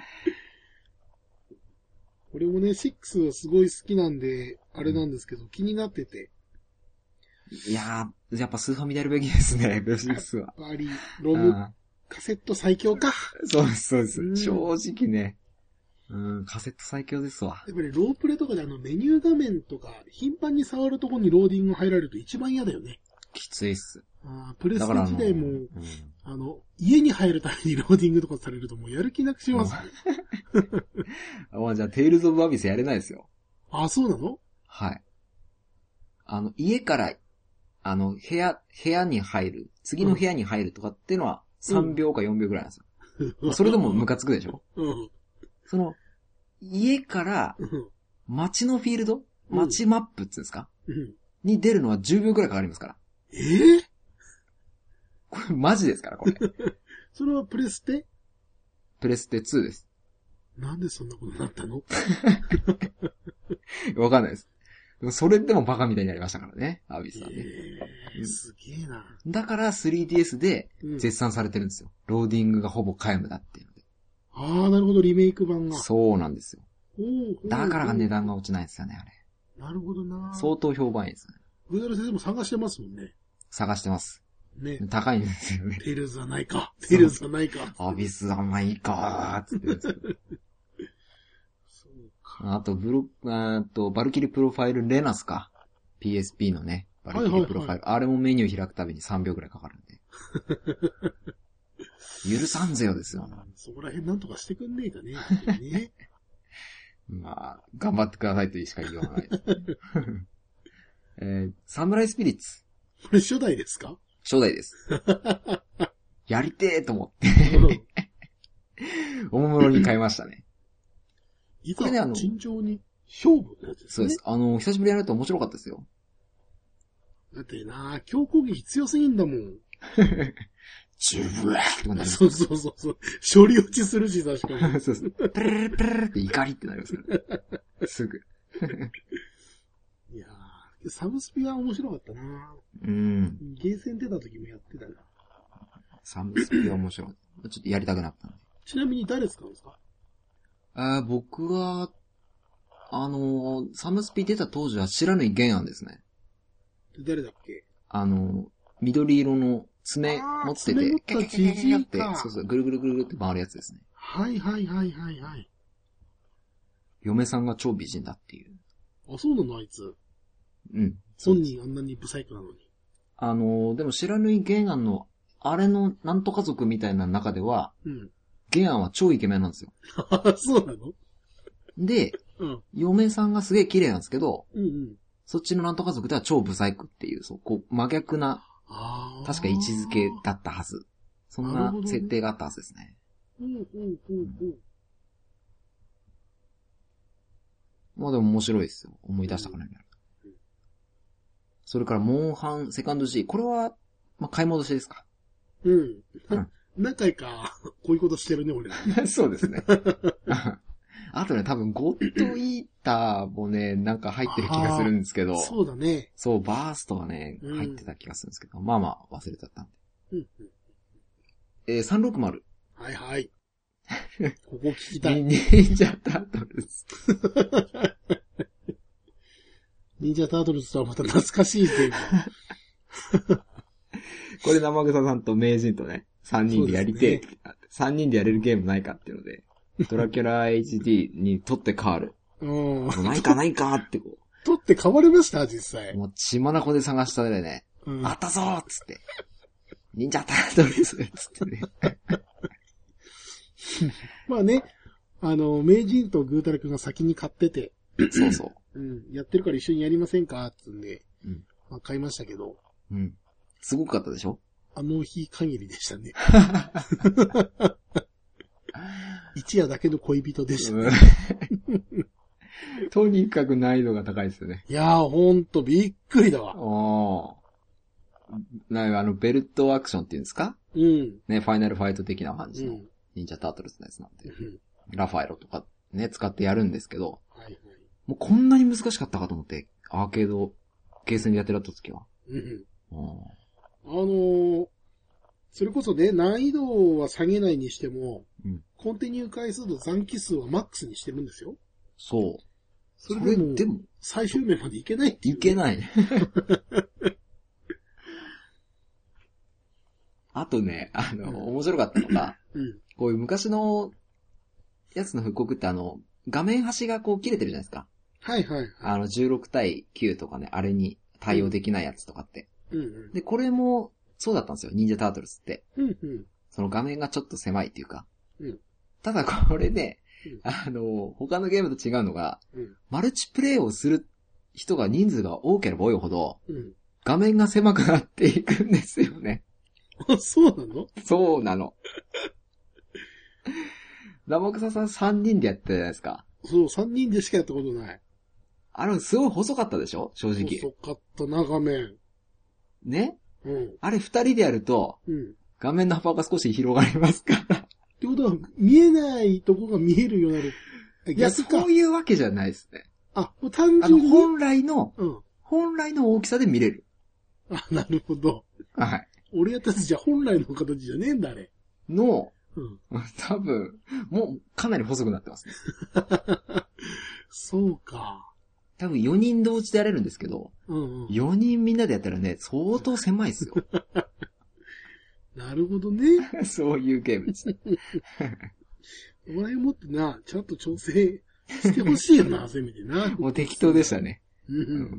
俺もね、シックスはすごい好きなんで、あれなんですけど、気になってて。 いやー、やっぱスーファミでやるべきですね、エフエフシックス は。 やっぱり、ロム、カセット最強か。 そうです、そうです。 うん、 正直ね。うん、カセット最強ですわ。 やっぱりロープレとかであのメニュー画面とか、頻繁に触るところにローディング入られると一番嫌だよね。 きついっす。 あプレステ時代も、 あの、うん、 あの、家に入るためにローディングとかされるともうやる気なくします、ね。 あ、じゃあ、テイルズ・オブ・アビスやれないですよ。 あ、そうなの？ はい。あの、家から、あの、部屋、部屋に入る、次の部屋に入るとかっていうのはさんびょうかよんびょうぐらいなんですよ。うん、それでもムカつくでしょ？うん。その、家から、街のフィールド、うん、街マップっていうんですか、うん、に出るのはじゅうびょうくらいかかりますから。 えぇ、ー、 これマジですから、これ。 それはプレステ？ プレステツーです。 なんでそんなことになったの？ わかんないです。でもそれでもバカみたいになりましたからね、アビスさんね。 えー、すげえな。 だから スリーディーエス で絶賛されてるんですよ。うん、ローディングがほぼ皆無だっていうので。 ああ、なるほど、リメイク版が。 そうなんですよ。 ほうほうほう、 だから値段が落ちないんですよね、あれ。 なるほどな。 相当評判いいですね。 上原先生も探してますもんね。 探してます。 ね。 高いんですよね。 テイルズはないか。テイルズはないか。 アビスはないかーつって言うんですよ。そうか。あと、ブロ、あと、バルキリプロファイルレナスか。ピーエスピー のね。バルキリプロファイル。はいはいはい、あれもメニュー開くたびにさんびょうくらいかかるんで。許さんぜよですよ。 そこら辺なんとかしてくんねえかね。ねまあ、頑張ってくださいとしか言いようがないです、ね。えー、サムライスピリッツ。 これ初代ですか？ 初代です。やりてーと思って。おもむろに買いましたね。 いざ、ね、尋常に勝負のやつですね。 そうです。あの、久しぶりにやると面白かったですよ。 だってな、強攻撃強すぎんだもん。 ジュブワーってなります。 そうそうそうそう。処理落ちするし、確かに。 そうそう。プルルプルルって怒りってなりますよね。すぐ。 いやー、サブスピは面白かったな。 うん。 ゲーセン出た時もやってたな。 サブスピは面白かった。ちょっとやりたくなったんで。 ちなみに誰使うんですか？ あ僕は、あのー、サムスピ出た当時は知らぬい原案ですね。 誰だっけ？ あのー、緑色の爪持ってて、 ケケケケケケって、 そうそう、ぐるぐるぐるぐるって回るやつですね。 はいはいはいはいはい。 嫁さんが超美人だっていう。 あ、そうなのあいつ。 うん。 本人あんなにブサイクなのに。 あのー、でも知らぬい原案の、あれのなんとか族みたいな中では、 うん。 原案は超イケメンなんですよ。 そうなの？ で、うん、嫁さんがすげえ綺麗なんですけど、うんうん、そっちのなんとか族では超ブサイクっていう、そう、こう、真逆な、確か位置づけだったはず。そんな設定があったはずですね。うんうんうんうん。まあでも面白いですよ。思い出したからね。うん、それから、モンハンセカンド G。これは、まあ、買い戻しですか。 うん。うん、何回か、こういうことしてるね、俺。 そうですね。あとね、多分、ゴッドイーターもね、なんか入ってる気がするんですけど。 そうだね。 そう、バーストがね、うん、入ってた気がするんですけど。まあまあ、忘れちゃったんで。うんうん、えー、さんろくまる。 はいはい。ここ聞きたい。 忍者タートルズ。 忍者タートルズとはまた懐かしいゲーム。 これ生草さんと名人とね、さんにんでやりてえ、ね、さんにんでやれるゲームないかっていうので、ドラキュラ エイチディー に取って変わる。うん。ないかないかってこう。 取って変わりました実際。 もう血眼で探したでね、うん、あったぞーっつって。忍者タートルズっつってね。 まあね、あの、名人とグータラ君が先に買ってて。 そうそう。 うん。やってるから一緒にやりませんかってんで、うん。まあ買いましたけど。 うん。すごかったでしょ？ あの日限りでしたね。一夜だけの恋人でしたね。 とにかく難易度が高いですよね。 いやー、ほんとびっくりだわ。 おー。なんかあの、ベルトアクションっていうんですか？うん。ね、ファイナルファイト的な感じの、忍者タートルズのやつなんで。うん、ラファエロとかね、使ってやるんですけど、はいはい、もうこんなに難しかったかと思って、アーケード、ゲーセンでやってた時は。うん。 あのー、それこそね、難易度は下げないにしても、うん、コンティニュー回数と残機数はマックスにしてるんですよ。 そう。 それでも、でも最終面までいけないっていう、 ね。いけない。あとね、あの、うん、面白かったのが、うん、こういう昔のやつの復刻ってあの、画面端がこう切れてるじゃないですか。 はいはい、はい。 あの、じゅうろく対きゅうとかね、あれに対応できないやつとかって。うんうん、で、これも、そうだったんですよ、忍者タートルズって。うんうん、その画面がちょっと狭いっていうか。うん、ただこれね、うん、あの、他のゲームと違うのが、うん、マルチプレイをする人が人数が多ければ多いほど、うん、画面が狭くなっていくんですよね。 あ、そうなの？ そうなの。生草さんさんにんでやってたじゃないですか。 そう、さんにんでしかやったことない。 あれ、すごい細かったでしょ？正直。 細かったな、画面。 ね？うん。あれふたりでやると、うん、画面の幅が少し広がりますから。 ってことは、見えないとこが見えるようになる。 いや、そういうわけじゃないですね。 あ、もう単純に。 あの、本来の、うん、本来の大きさで見れる。 あ、なるほど。 はい。 俺たちじゃ本来の形じゃねえんだ、あれ。 の、うん、多分、もうかなり細くなってますね。 そうか。 多分よにん同時でやれるんですけど、うんうん、よにんみんなでやったらね、相当狭いですよ。 なるほどね。 そういうゲームです。 お前もってな、ちゃんと調整してほしいよな、せめてな。 もう適当でしたね。うん、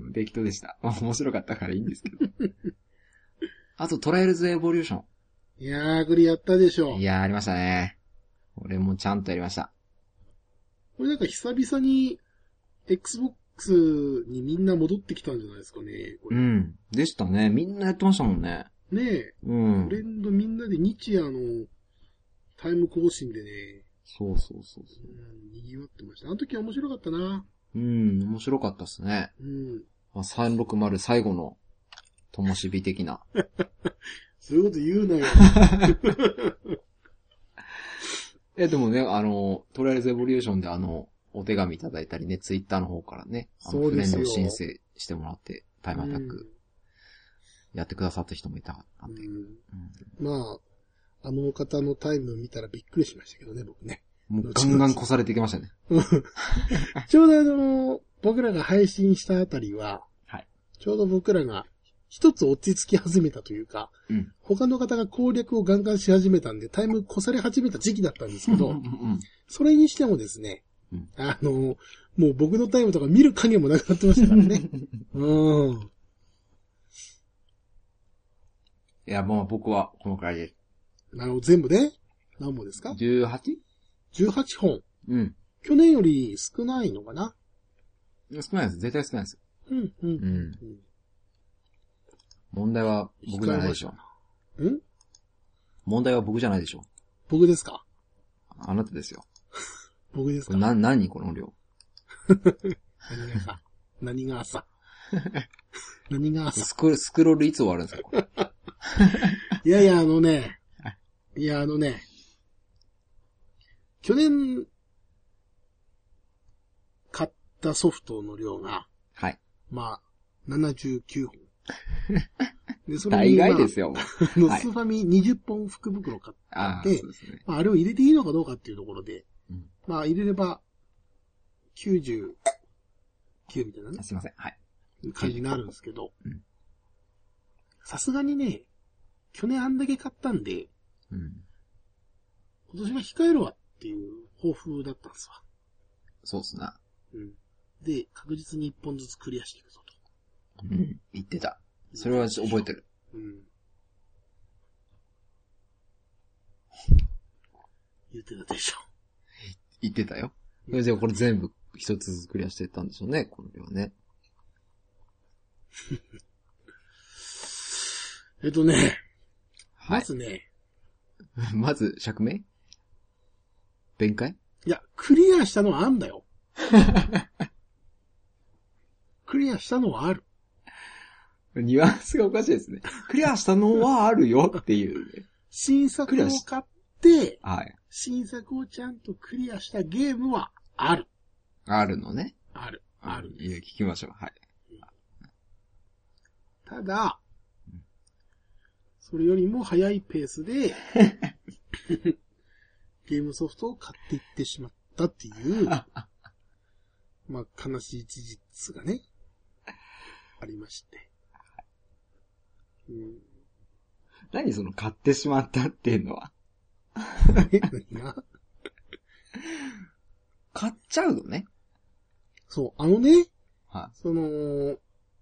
適当でした。面白かったからいいんですけど。あと、トライルズエボリューション。 いやー、これやったでしょ。 いやー、ありましたね。俺もちゃんとやりました。 これなんか久々に、Xbox にみんな戻ってきたんじゃないですかね。これうん。でしたね。みんなやってましたもんね。 ねえ。うん。トレンドみんなで日夜のタイム更新でね。 そうそうそうそう。 うん、賑わってました。あの時は面白かったな。 うん、面白かったっすね。うん。まあ、さんろくまる最後の、灯火的な。 そういうこと言うなよ。 え、でもね、あの、トライアルズエボリューションであの、お手紙いただいたりね、ツイッターの方からね、あのフレンド申請してもらって、タイムアタックやってくださった人もいたんで。うんうん、 まあ、あの方のタイム見たらびっくりしましたけどね、僕ね。 もうガンガン越されてきましたね。 ちょうどあの、僕らが配信したあたりは、 はい、ちょうど僕らが一つ落ち着き始めたというか、うん、他の方が攻略をガンガンし始めたんで、タイム越され始めた時期だったんですけど、うんうんうん、それにしてもですね、うん、あの、もう僕のタイムとか見る影もなくなってましたからね。うん。 いや、もう僕はこのくらいで。 なるほど、全部で何本ですかじゅうはち? じゅうはち 本。 うん。 去年より少ないのかな？ 少ないです。絶対少ないです。 うん、うん。うん。 問題は僕じゃないでしょ。 ん？ 問題は僕じゃないでしょ。 僕ですか？ あなたですよ。 僕ですか？ な、何この量。 何がさ。何が朝。何が朝。 スク、スクロールいつ終わるんですかこれ。 いやいや、あのね。いや、あのね。去年、買ったソフトの量が。 はい。 まあ、ななじゅうきゅうほん。 で、それに、まあ、大概ですよ。 のスーファミにじゅっぽん福袋買って、あ, そうですね、まあ、あれを入れていいのかどうかっていうところで、うん、まあ入れればきゅうじゅうきゅうみたいなね。 すいません。はい。 感じになるんですけど、さすがにね、去年あんだけ買ったんで、うん、今年は控えるわっていう抱負だったんですわ。 そうっすな。 うん。で、確実にいっぽんずつクリアしていくぞと。 うん。言ってた。それは覚えてる。うん。 言ってたでしょ。 言ってたよ。それでこれ全部一つずつクリアしていったんでしょうね、この量ね。 えっとね、はい、まずね。 まず、釈明？弁解？ いや、クリアしたのはあんだよ。クリアしたのはある。 ニュアンスがおかしいですね。クリアしたのはあるよっていう、ね。 新作を買って、 はい。 新作をちゃんとクリアしたゲームはある。 あるのね。 ある。ある。 いや、聞きましょう。はい。 ただ、それよりも早いペースで、ゲームソフトを買っていってしまったっていう、まあ、悲しい事実がね、ありまして。 うん、何その買ってしまったっていうのは。 何が買っちゃうのね。 そう、あのね、 はい、 その、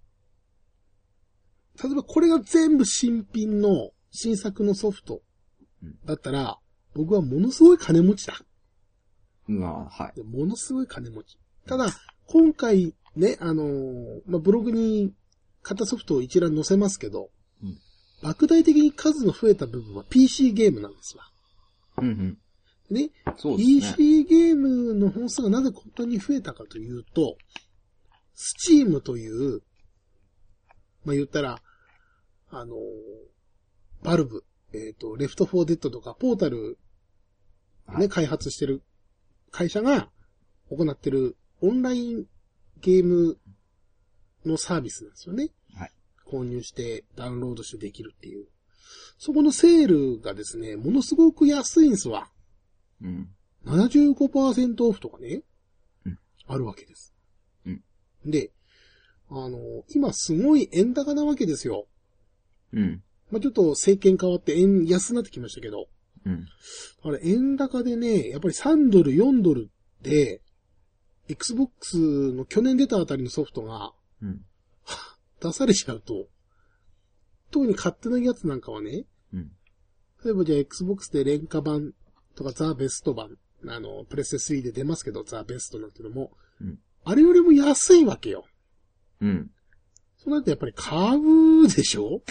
例えばこれが全部新品の新作のソフトだったら、うん、僕はものすごい金持ちだ。 うわ、はい。 ものすごい金持ち。ただ、今回ね、あのー、まあ、ブログに買ったソフトを一覧載せますけど、うん、莫大的に数の増えた部分は ピーシー ゲームなんですわ。 うんうん。 ね、 そうですね。 ピーシー ゲームの本数がなぜこんなに増えたかというと、Steam という、まあ、言ったら、あのー、バルブ、えっと、レフトフォーデッドとかポータル、ね、はい、開発してる会社が行ってるオンラインゲームのサービスなんですよね。 はい。 購入してダウンロードしてできるっていう。そこのセールがですね、ものすごく安いんですわ。 うん。 ななじゅうごパーセント オフとかね。 うん。 あるわけです。 うん。 で、あの、今すごい円高なわけですよ。 うん。 まあ、ちょっと政権変わって円安になってきましたけど。 うん。 あれ、円高でね、やっぱりさんドル、よんドルで、Xbox の去年出たあたりのソフトが、 うん、 出されちゃうと、特に勝手なやつなんかはね、 うん、 例えばじゃあ Xbox で廉価版とかザ・ベスト版、あの、プレステスリーで出ますけど、ザ・ベストなんていうのも、 うん、 あれよりも安いわけよ。 うん。 そうなるとやっぱり買うでしょ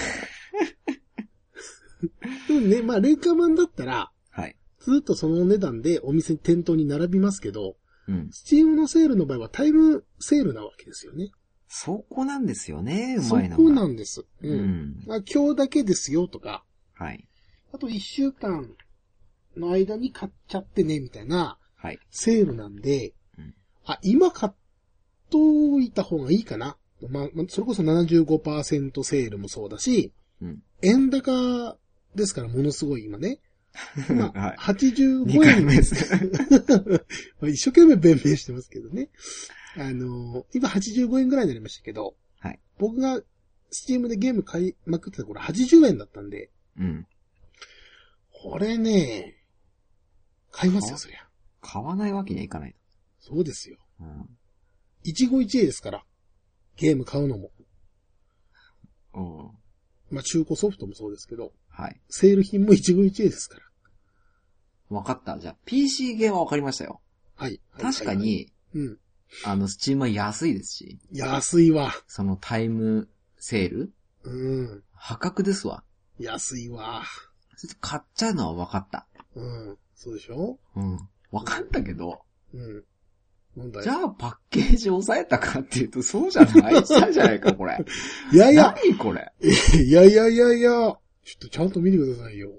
でもね、まあ廉価版だったら、 はい。 ずっとその値段でお店に店頭に並びますけど、 うん。 スチームのセールの場合はタイムセールなわけですよね。 そこなんですよね、うまいのが。 そこなんです。うん。 うん、 あ今日だけですよとか、 はい。 あといっしゅうかんの間に買っちゃってね、みたいな、 はい。 セールなんで、 うん、 あ、今買っといた方がいいかな。まあ、それこそ ななじゅうごパーセント セールもそうだし、うん、円高ですからものすごい今ね。今、はい、はちじゅうごえん。です一生懸命弁明してますけどね。あの、今はちじゅうごえんぐらいになりましたけど、はい、僕がスチームでゲーム買いまくってた頃はちじゅうえんだったんで、うん、これね、買いますよ、そりゃ。 買わないわけにはいかない。 そうですよ。うん、一期一会ですから。ゲーム買うのも。うん。まあ、中古ソフトもそうですけど。はい。セール品も一期一会ですから。 わかった。じゃあ、ピーシー ゲームはわかりましたよ。はい。確かに、はいはいはい、うん。あの、スチームは安いですし。 安いわ。 そのタイムセールうん。破格ですわ。 安いわ。 買っちゃうのはわかった。 うん。そうでしょ？ うん。わかったけど。うん。 問題じゃあパッケージ抑えたかっていうとそうじゃないしたじゃないか、これ。 いやいや。 何これ。 いやいやいやいや。ちょっとちゃんと見てくださいよ。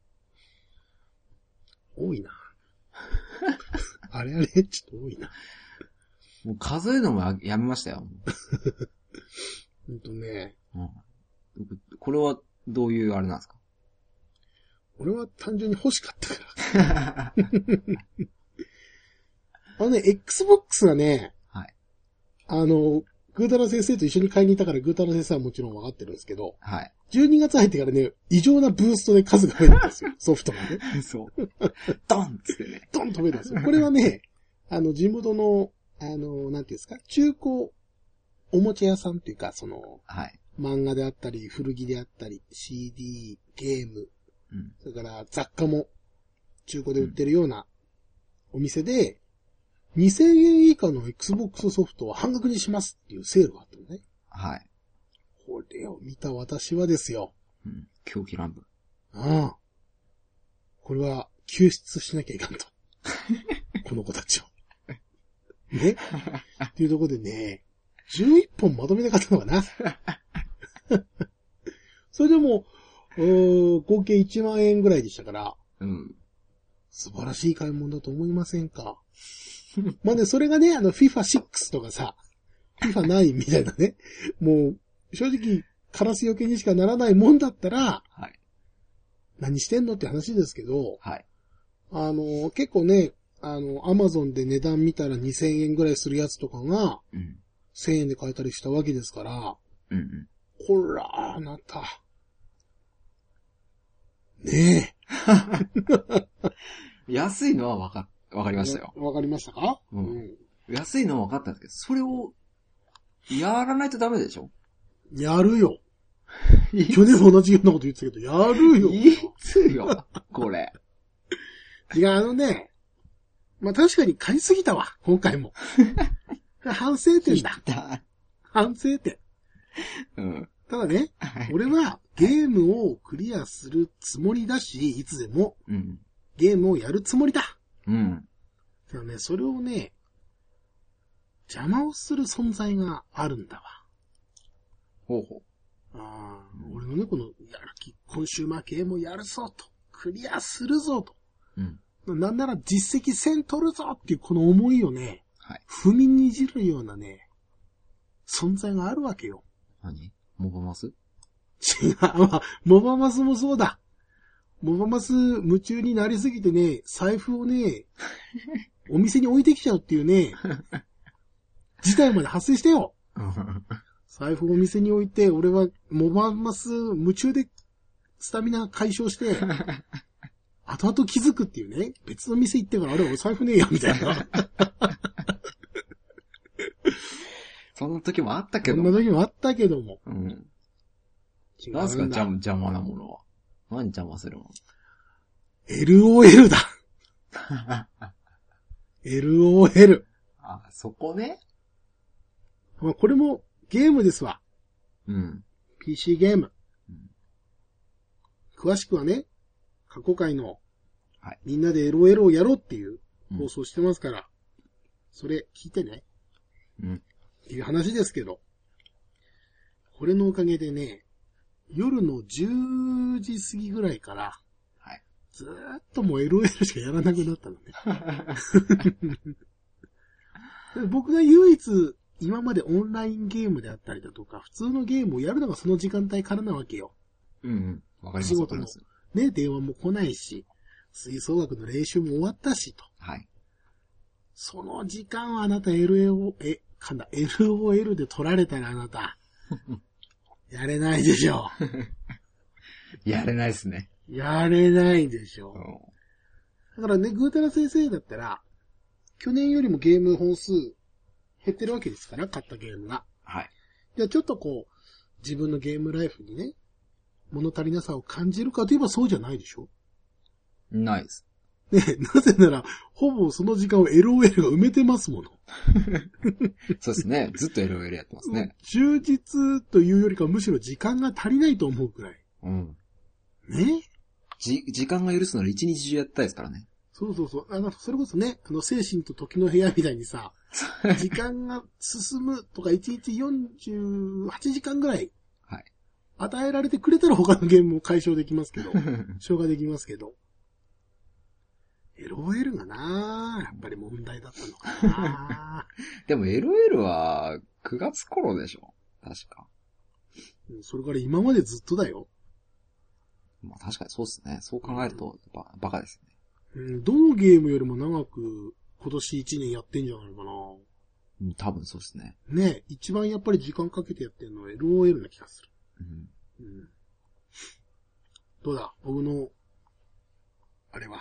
多いな。あれあれちょっと多いな。 もう数えるのもやめましたよ。 ほんとね、うん。 これはどういうあれなんですか？ 俺は単純に欲しかったから。あのね、Xbox はね、はい。あの、グータラ先生と一緒に買いに行ったからグータラ先生はもちろん分かってるんですけど、はい。じゅうにがつ入ってからね、異常なブーストで数が増えたんですよ。ソフトがね。 そう。ドンつってね。 ドンと増えたんですよ。これはね、あの、地元の、あの、なんていうんですか、中古おもちゃ屋さんっていうか、その、はい。漫画であったり、古着であったり、シーディー、ゲーム、うん。それから雑貨も中古で売ってるようなお店で、にせんえん以下の Xbox ソフトは半額にしますっていうセールがあったのね。はい。これを見た私はですよ。 うん。狂気乱舞。 ああ。これは救出しなきゃいかんと。この子たちを。ね。っていうところでね、じゅういっぽんまとめて買ったのかな。それでも、合計いちまんえんぐらいでしたから、うん。素晴らしい買い物だと思いませんか？まあね、それがね、あの フィファシックス とかさ、フィファナイン みたいなね、もう、正直、カラスよけにしかならないもんだったら、はい。何してんのって話ですけど、はい。あの、結構ね、あの、アマゾンで値段見たらにせんえんぐらいするやつとかが、うん。せんえんで買えたりしたわけですから、うんうん。ほら、あなた。ねえ。 安いのはわか、わかりましたよ。 わかりましたか？ うん。うん、安いのはわかったんですけど、それを、やらないとダメでしょ？ やるよ。去年も同じようなこと言ってたけど、やるよ。 いつよ、これ。 違う、あのね、まあ、確かに買いすぎたわ、今回も。反省点だ。反省点。うん。ただね、俺はゲームをクリアするつもりだし、いつでも、うん、ゲームをやるつもりだ。うん。だからね、それをね、邪魔をする存在があるんだわ。 ほうほう。 ああ、うん、俺のね、このやる気、コンシューマーゲームをやるぞと、クリアするぞと。うん。なんなら実績せん取るぞっていうこの思いをね、はい、踏みにじるようなね、存在があるわけよ。 何？モバマス？違う、まあ、モバマスもそうだ。モバマス夢中になりすぎてね、財布をね、お店に置いてきちゃうっていうね、事態まで発生してよ。財布をお店に置いて、俺はモバマス夢中でスタミナ解消して、後々気づくっていうね、別の店行ってからあれ俺財布ねえや、みたいな。 そんな時もあったけど。 そんな時もあったけども。 うん。違うんだ。何すか邪魔、邪魔なものは。何邪魔するもの？ エルオーエル だ。エルオーエル。 あ、そこね。 まあ、これもゲームですわ。うん。ピーシー ゲーム。うん、詳しくはね、過去回の、はい、みんなで エルオーエル をやろうっていう放送してますから、うん、それ聞いてね。うん。っていう話ですけど、これのおかげでね、 夜のじゅうじ過ぎぐらいから、 はい。 ずーっともう エルオーエル しかやらなくなったのね。僕が唯一、今までオンラインゲームであったりだとか、普通のゲームをやるのがその時間帯からなわけよ。 うんうん。わかります。 仕事の。ね、電話も来ないし、吹奏楽の練習も終わったしと。 はい。 その時間はあなた エルオー、え、かんだ、エルオーエル で取られたらあなた、やれないでしょ。 やれないですね。 やれないでしょ。 うん、 だからね、グータラ先生だったら、去年よりもゲーム本数減ってるわけですから、買ったゲームが。 はい。 じゃあちょっとこう、自分のゲームライフにね、物足りなさを感じるかといえばそうじゃないでしょ。 ないです。 ね、なぜなら、ほぼその時間を エルオーエル が埋めてますもの。 そうですね。ずっと エルオーエル やってますね。 充実というよりかはむしろ時間が足りないと思うくらい。 うん。 ねじ、時間が許すなら一日中やったですからね。 そうそうそう。あの、それこそね、あの、精神と時の部屋みたいにさ、時間が進むとかいちにちよんじゅうはちじかんぐらい、 はい。 与えられてくれたら他のゲームも解消できますけど、消化できますけど。エルオーエル がなぁ、やっぱり問題だったのかなでも エルオーエル はくがつ頃でしょ確か。 それから今までずっとだよ。 まあ確かにそうですね。そう考えるとバ、バカですね。 うん、どのゲームよりも長く今年いちねんやってんじゃないかな。 うん、多分そうですね。 ね、一番やっぱり時間かけてやってるのは エルオーエル な気がする。 うん。 うん、どうだ僕の、あれは。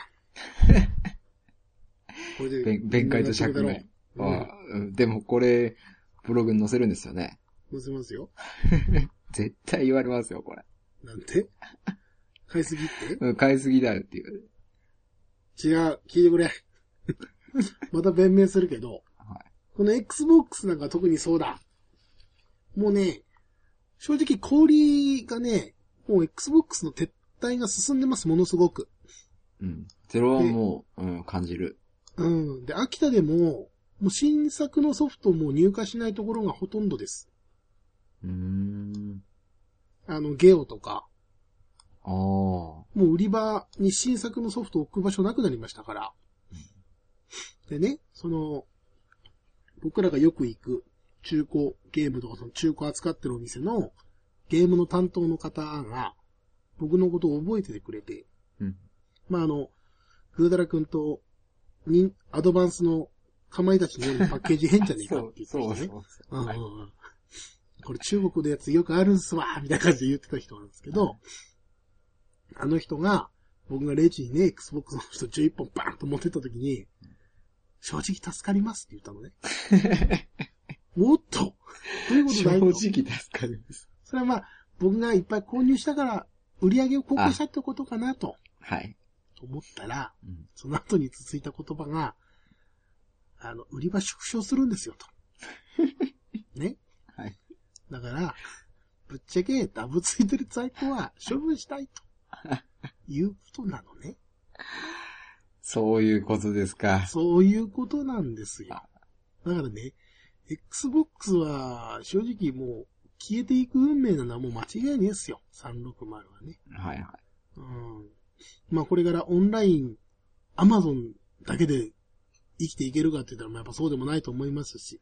これで弁解と釈明。うん、ああでもこれ、ブログに載せるんですよね。 載せますよ。 絶対言われますよ、これ。 なんて買いすぎってうん、買いすぎだよっていう。 違う、聞いてくれ。また弁明するけど、はい、この Xbox なんか特にそうだ。もうね、正直小売りがね、もう Xbox の撤退が進んでます、ものすごく。 うん。ゼロはもう、うん、感じる。 うん。で、秋田でも、もう新作のソフトも入荷しないところがほとんどです。 うーん。 あの、ゲオとか。 ああ。 もう売り場に新作のソフトを置く場所なくなりましたから。うん、でね、その、僕らがよく行く中古ゲームとかその中古扱ってるお店のゲームの担当の方が僕のことを覚えててくれて、 うん、 まあ、あの、グーダラ君とにアドバンスのかまいたちのようにパッケージ変じゃねえかって言ってたね。そうそうそう、うんうん、これ中国のやつよくあるんすわみたいな感じで言ってた人なんですけど、はい、あの人が僕がレジにね、Xbox の人じゅういっぽんバーンと持ってった時に、正直助かりますって言ったのね。おっとどういうことだいと。 正直助かります。 それはまあ、僕がいっぱい購入したから売り上げを貢献したってことかなと。 はい。 と思ったら、 うん、 その後に続いた言葉が、あの、売り場縮小するんですよと。ね。 はい。 だから、ぶっちゃけダブついてる在庫は処分したいと。いうことなのね。 そういうことですか。 そういうことなんですよ。だからね、Xbox は正直もう消えていく運命なのはもう間違いねえっすよ。さんろくまるはね。 はいはい。 うん。まあこれからオンライン、Amazon だけで生きていけるかって言ったらやっぱそうでもないと思いますし。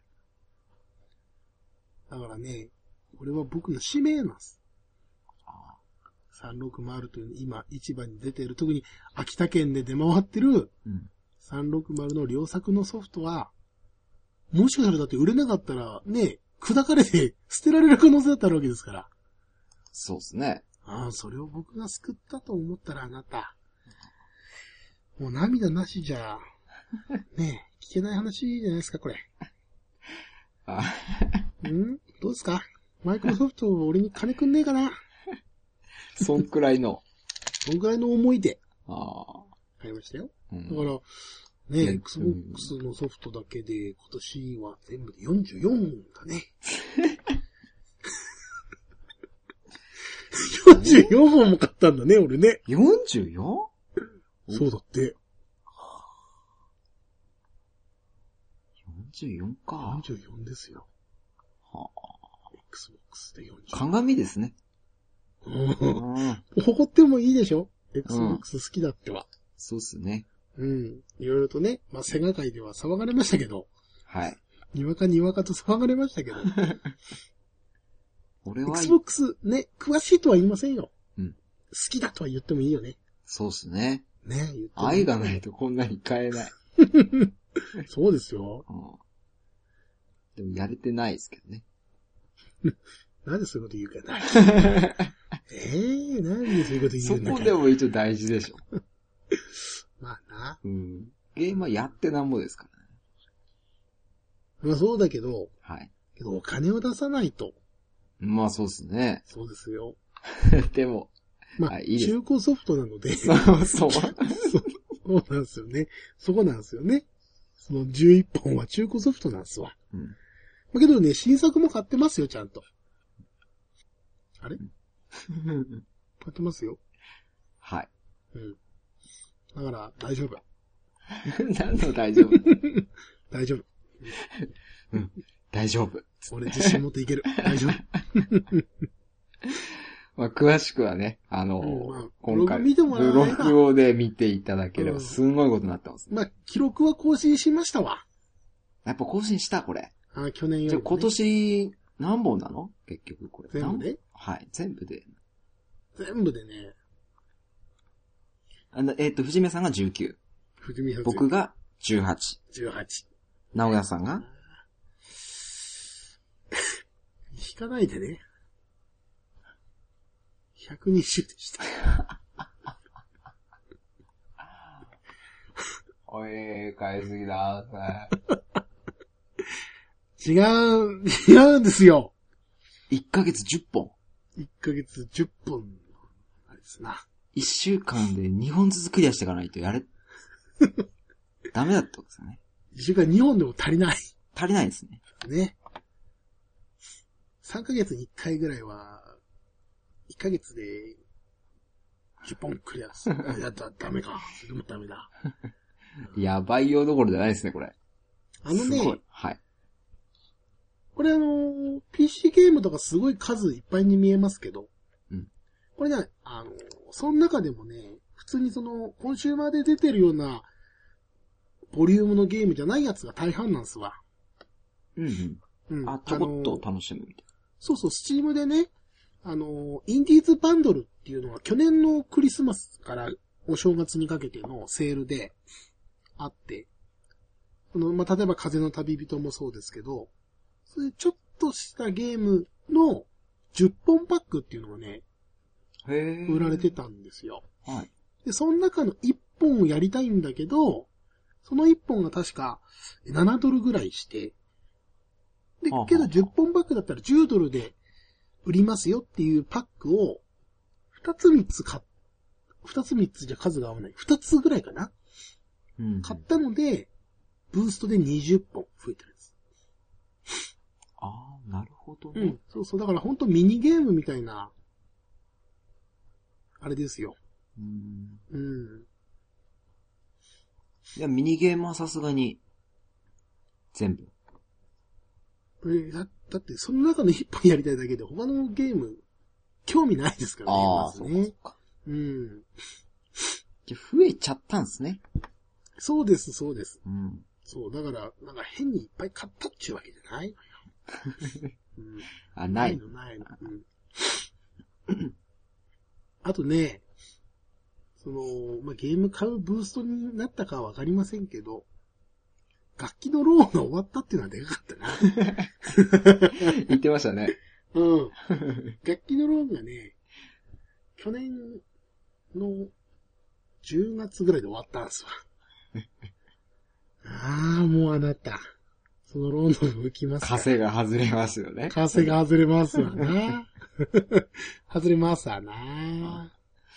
だからね、これは僕の使命なんです。さんろくまるという今市場に出ている、特に秋田県で出回ってるさんろくまるの良作のソフトは、もしかしたらだって売れなかったらね、砕かれて捨てられる可能性だったわけですから。 そうですね。 ああ、それを僕が救ったと思ったらあなた、もう涙なしじゃ、ねえ、聞けない話じゃないですか、これ。 あんどうですかマイクロソフト俺に金くんねえかなそんくらいの。 そんくらいの思いで。 ああ。 買いましたよ。 うん、 だから、ね、Xbox のソフトだけで今年は全部でよんじゅうよんだね。よんじゅうよんほんも買ったんだね、俺ね。 よんじゅうよん? そうだって。よんじゅうよんか。 よんじゅうよんですよ。 はあ。 Xbox でよんじゅうよん。 鏡ですね。 うん。誇ってもいいでしょ ?Xbox 好きだっては。 そうっすね。 うん。いろいろとね、まあ、セガ界では騒がれましたけど。 はい。 にわかにわかと騒がれましたけど。 俺は、 Xbox ね、詳しいとは言いませんよ。 うん。 好きだとは言ってもいいよね。 そうっすね。 ね、言ってもいい。 愛がないとこんなに買えない。 そうですよ。 うん、でもやれてないですけどね。 なんでそういうこと言うかな。ええー、なんでそういうこと言うんだか。 そこでも一応大事でしょ。 まあな。 うん。ゲームはやってなんぼですからね。 まあそうだけど、 はい。 けどお金を出さないと。 まあそうですね。 そうですよ。 でも、 まあ、 はい、いいです中古ソフトなので。 そうそう。 そうそうなんですよね。そこなんですよね。そのじゅういっぽんは中古ソフトなんですわ。 うん。 だけどね、新作も買ってますよ、ちゃんと。あれ買ってますよ。 はい。 うん。だから、大丈夫。 何の大丈夫大丈夫。 うん。大丈夫。 俺自信持っていける。大丈夫。 まあ、詳しくはね、あの、 うんまあ、 今回、 ブログ見てもらえばブログをで見ていただければ、すんごいことになってます、ねまあ、記録は更新しましたわ。 やっぱ更新したこれ。 あ、去年より、ね。 じゃあ今年、何本なの結局これ。 全部ではい、全部で。 全部でね。 あの、えっ、ー、と、藤目さんがじゅうきゅう。 藤見さん僕がじゅうはち。 じゅうはち。 直哉さんが引かないでね。ひゃくにじゅうでした。 おい、買いすぎだ。 違う、違うんですよ。 いっかげつじゅっぽん。 いっかげつじゅっぽん。あれですな。 いっしゅうかんでにほんずつクリアしていかないとやれ、ダメだってことですよね。 いっしゅうかんにほんでも足りない。 足りないですね。 ね。さんかげつにいっかいぐらいは、いっかげつでじゅっぽんクリアする。やった、ダメか。でもダメだ。 やばいよどころじゃないですね、これ。 あのね、 はい。 これあの、ピーシー ゲームとかすごい数いっぱいに見えますけど、 うん。 これね、あの、その中でもね、普通にその、コンシューマーで出てるような、ボリュームのゲームじゃないやつが大半なんですわ。 うんうん。うん、あ、ちょこっと楽しむみたいな。 そうそう、スチームでね、あの、インディーズバンドルっていうのは去年のクリスマスからお正月にかけてのセールであって、この、まあ、例えば風の旅人もそうですけど、そういうちょっとしたゲームのじゅっぽんパックっていうのがね、 へ売られてたんですよ。 はい。 で、その中のいっぽんをやりたいんだけど、そのいっぽんが確かななドルぐらいして、で、けどじゅっぽんパックだったらじゅうドルで売りますよっていうパックをふたつみっつ買っ、ふたつみっつじゃ数が合わない。ふたつぐらいかな、 うん、 買ったので、ブーストでにじゅっぽん増えてるんです。 ああ、なるほどね。 うん。そうそう。だから本当ミニゲームみたいな、あれですよ。 うん。 うん。 いや、ミニゲームはさすがに、全部。 えー、だ、だって、その中の一本やりたいだけで、他のゲーム、興味ないですからね。 ああ、 まずね、 そうかそうか。 うん。 じゃ増えちゃったんですね。 そうです、そうです。 うん。 そう、だから、なんか変にいっぱい買ったっちゅうわけじゃないのよ。うん、 あ、ない。 ないの、ないの。うん、あとね、その、まあ、ゲーム買うブーストになったかはわかりませんけど、楽器のローンが終わったっていうのはでかかったな。 言ってましたね。 うん。楽器のローンがね、去年のじゅうがつぐらいで終わったんですわ。ああ、もうあなた。そのローンの分浮きますから。 枷が外れますよね。 枷が外れますわな。外れますわな。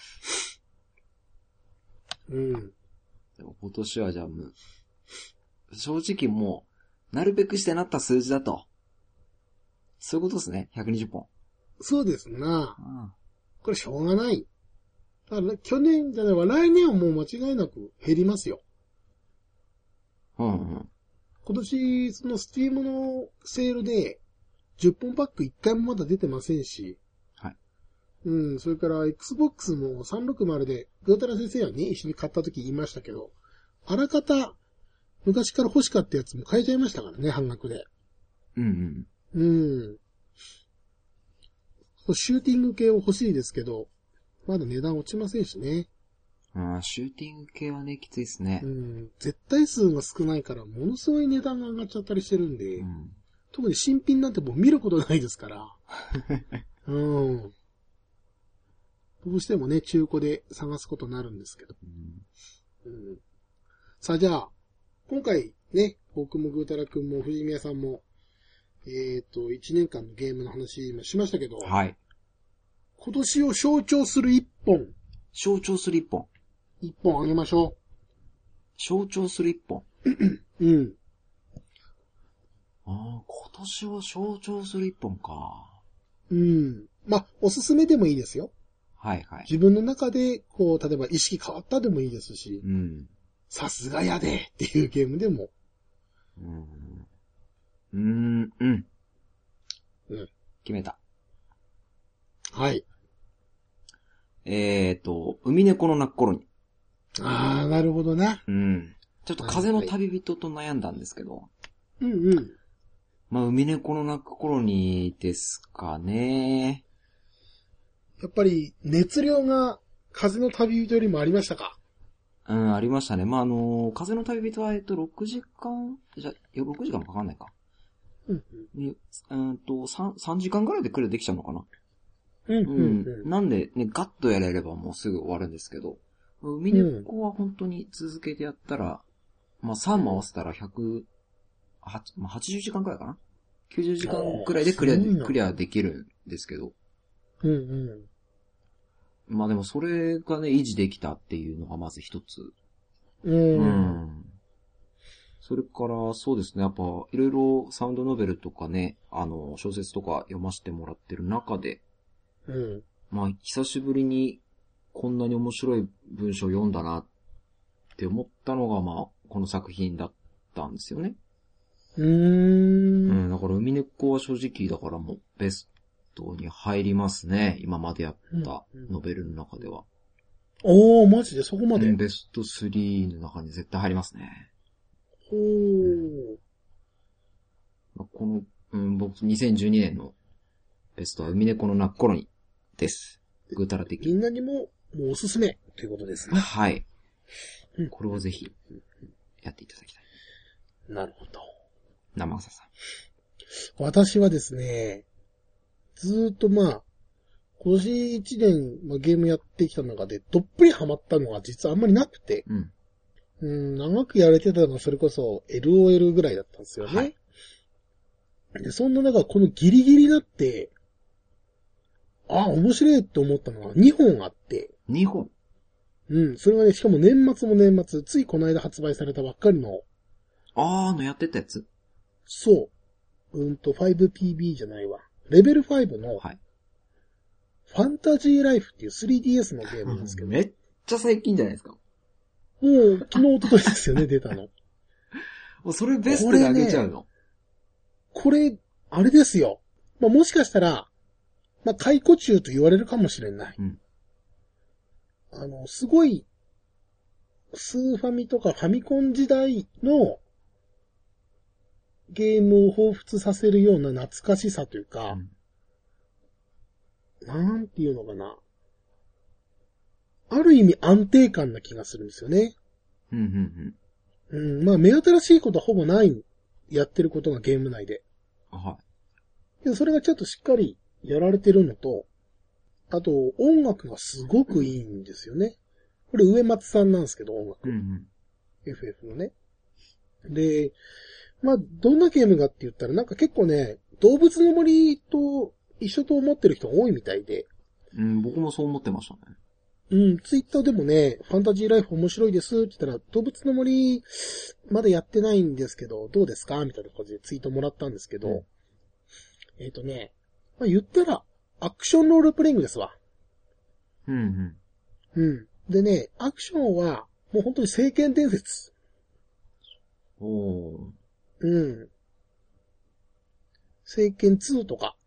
うん。 でも今年はじゃあもう、正直もう、なるべくしてなった数字だと。そういうことですね。ひゃくにじゅっぽん。 そうですな。 うん、 これしょうがない。だから去年じゃないわ、来年はもう間違いなく減りますよ。 うんうん。 今年、そのスチームのセールで、じゅっぽんパックいっかいもまだ出てませんし。 はい。 うん、それから Xbox もさんびゃくろくじゅうで、グータラ先生はね、一緒に買った時言いましたけど、あらかた、昔から欲しかったやつも買えちゃいましたからね、半額で。 うんうん。うん。そうシューティング系を欲しいですけど、まだ値段落ちませんしね。 うん。あーシューティング系はね、きついですね。 うん。絶対数が少ないから、ものすごい値段が上がっちゃったりしてるんで、 うん。 特に新品なんてもう見ることないですから。うん。どうしてもね、中古で探すことになるんですけど。 うん、 うん、さあじゃあ、今回ね、僕もぐーたらくんも藤宮さんも、えっと、いちねんかんのゲームの話もしましたけど、 はい。 今年を象徴する一本、 象徴する一本。 一本あげましょ象徴する一本。 う。うん。 ああ、今年を象徴する一本か。 うん。まあ、おすすめでもいいですよ。 はいはい。 自分の中で、こう、例えば意識変わったでもいいですし、 うん。 さすがやでっていうゲームでも。 うん。うーん、うん。 うん。 決めた。 はい。 えーと、海猫の泣く頃に。 あー、なるほどな。 うん。ちょっと風の旅人と悩んだんですけど。 うんうん。 まあ、海猫の泣く頃にですかね。 やっぱり、熱量が風の旅人よりもありましたか？ うん、ありましたね。まあ、あの、風の旅人は、えっと、ろくじかんじゃ、いや、ろくじかんもかかんないか。 うんにうんと、さん、さんじかんぐらいでクリアできちゃうのかな。 うん。うんううんん。なんで、ね、ガッとやれればもうすぐ終わるんですけど、海猫は本当に続けてやったら、まあ、さんも合わせたらひゃく、はちまあ、はちじゅうじかんくらいかな ?きゅうじゅう 時間くらいでクリアで、 あーすごいなクリアできるんですけど、 うんうん。 まあでもそれがね、維持できたっていうのがまず一つ。 う。 うんん。それから、そうですね。やっぱ、いろいろサウンドノベルとかね、あの、小説とか読ませてもらってる中で、 うん。 まあ、久しぶりにこんなに面白い文章を読んだなって思ったのが、まあ、この作品だったんですよね。 うー。 うんん、だから、海猫は正直、だからもう、ベストに入りますね。今までやったノベルの中では。 おー、マジでそこまで。 うん、ベストスリーの中に絶対入りますね。 ほー。 この、うん、僕、にせんじゅうにねんのベストは海猫の泣く頃にです。ぐーたらみ的。 んなにも、もうおすすめということですね。 はい。 うんこれをぜひ、やっていただきたい。 なるほど。 生草さん。 私はですね、ずーっとまあ、今年一年、まあ、ゲームやってきた中で、どっぷりハマったのが実はあんまりなくて、 うん。 うん、長くやれてたのがそれこそ エルオーエル ぐらいだったんですよね。 はい。 で、そんな中、このギリギリになって、あ、面白いって思ったのがにほんあって、 にほん。 うん、それがね、しかも年末も年末、ついこの間発売されたばっかりの、 あーのやってたやつ。 そう、うんと ファイブピービー じゃないわ。レベルファイブの、 はい。 ファンタジーライフっていう スリーディーエス のゲームなんですけど、 めっちゃ最近じゃないですか。 もう昨日、一昨日ですよね、出たの。 もうそれベストであげちゃうの。 これ、あれですよ。まあ、もしかしたら、まあ、解雇中と言われるかもしれない。 うん。 あの、すごい、スーファミとかファミコン時代のゲームを彷彿させるような懐かしさというか、 うんなんていうのかな。ある意味安定感な気がするんですよね。 うんうんうん、まあ目新しいことはほぼない、やってることがゲーム内で。 うん。はけどそれがちょっとしっかりやられてるのと、あと音楽がすごくいいんですよね。これ上松さんなんですけど、音楽。 い。うんうん。 エフエフ のね。で、まあどんなゲームかって言ったらなんか結構ね、動物の森と一緒と思ってる人が多いみたいで、 うん、僕もそう思ってましたね。 うん、ツイッターでもね、ファンタジーライフ面白いですって言ったら、動物の森、まだやってないんですけど、どうですかみたいな感じでツイートもらったんですけど、 うんえっ、とね、まあ、言ったら、アクションロールプレイングですわ。 うんうん。でね、アクションは、もう本当に聖剣伝説。 うん。おー。 うん。聖剣ツーとか、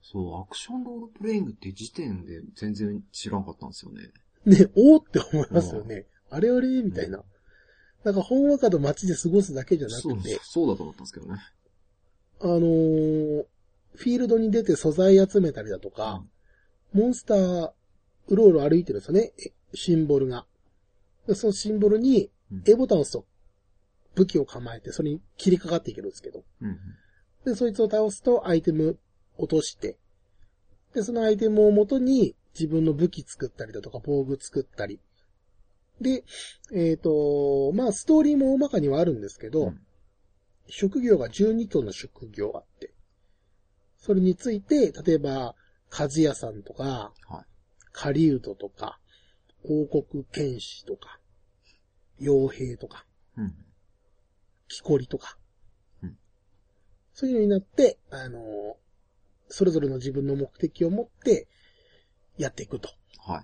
そう、アクションロールプレイングって時点で全然知らんかったんですよね。 ね、おーって思いますよね。あれあれみたいな。なんか、ほんわかと街で過ごすだけじゃなくて。 そう、そうだと思ったんですけどね。 あのー、フィールドに出て素材集めたりだとか、うん、モンスター、うろうろ歩いてるんですよね、シンボルが。でそのシンボルに、A ボタンを押すと、武器を構えて、それに切りかかっていけるんですけど。うん、で、そいつを倒すと、アイテム落として、で、そのアイテムを元に、自分の武器作ったりだとか、防具作ったり。で、えっと、まあ、ストーリーも大まかにはあるんですけど、うん、職業がじゅうにこの職業あって、それについて、例えば、鍛冶屋さんとか、はい、狩人とか、王国剣士とか、傭兵とか、うん、木こりとか、うん、そういうのになって、あのー、それぞれの自分の目的を持ってやっていくと。はい。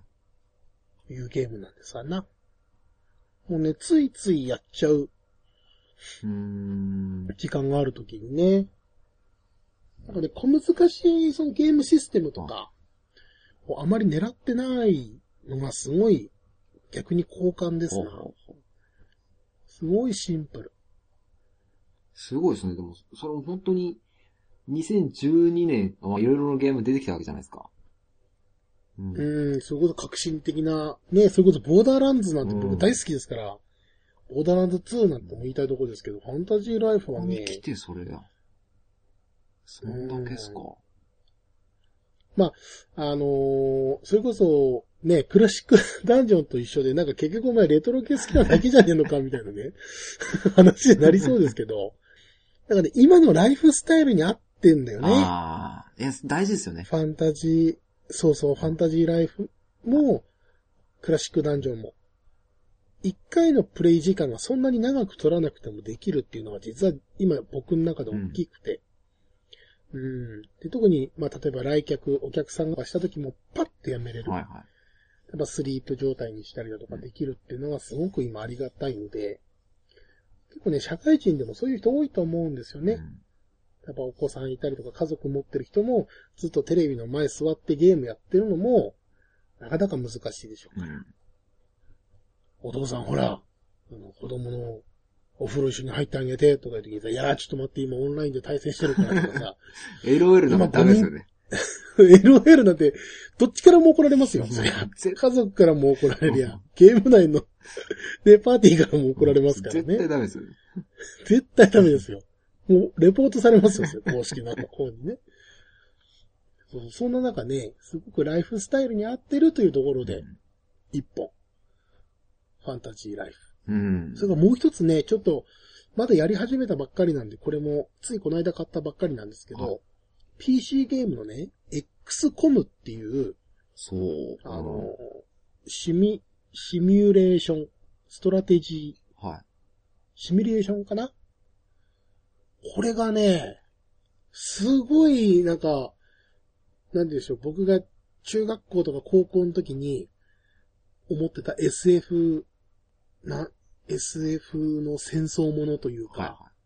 いうゲームなんですわな。もうね、ついついやっちゃう。うーん。時間があるときにね。なんかね、小難しいそのゲームシステムとか、をあまり狙ってないのがすごい逆に好感ですな。すごいシンプル。 すごいですね。でも、それも本当ににせんじゅうにねん、まあ、いろいろなゲーム出てきたわけじゃないですか。 うん、うん、それこそ革新的な、ね、それこそボーダーランズなんて僕大好きですから、うん、ボーダーランズツーなんても言いたいところですけど、ファンタジーライフはね。 来てそれや。そんだけっすか。 まあ、あのー、それこそ、ね、クラシックダンジョンと一緒で、なんか結局お前レトロ系好きなだけじゃねえのかみたいなね、話になりそうですけど、だからね、今のライフスタイルに合ってんだよね。 ああ、いや、大事ですよね。 ファンタジー、そうそう、ファンタジーライフも、クラシックダンジョンも。一回のプレイ時間がそんなに長く取らなくてもできるっていうのが実は今僕の中で大きくて。うん。うん、で特に、まあ、例えば来客、お客さんがした時もパッとやめれる。はいはい。やっぱスリープ状態にしたりだとかできるっていうのがすごく今ありがたいので、結構ね、社会人でもそういう人多いと思うんですよね。うん、やっぱお子さんいたりとか家族持ってる人もずっとテレビの前座ってゲームやってるのもなかなか難しいでしょうから。うん、お父さんほら、あの子供のお風呂一緒に入ってあげてとか言って聞いたら、いやーちょっと待って今オンラインで対戦してるからとかさ。 エルオーエル なんかダメですよね。 エルオーエル なんて、どっちからも怒られますよ。そりゃ家族からも怒られるや。ゲーム内の、ね、パーティーからも怒られますからね。 絶対ダメですよね。 絶対ダメですよ。もう、レポートされますよ、公式の方にね。そう、そんな中ね、すごくライフスタイルに合ってるというところで、うん、一本。ファンタジーライフ。うん。それからもう一つね、ちょっと、まだやり始めたばっかりなんで、これも、ついこの間買ったばっかりなんですけど、ピーシー ゲームのね、エックスコム っていう、 そう。 あの、シミ、シミュレーション、ストラテジー。はい。シミュレーションかな？これがね、すごい、なんか、なんでしょう、僕が中学校とか高校の時に思ってた エスエフ、な、エスエフ の戦争ものというか、はいはい、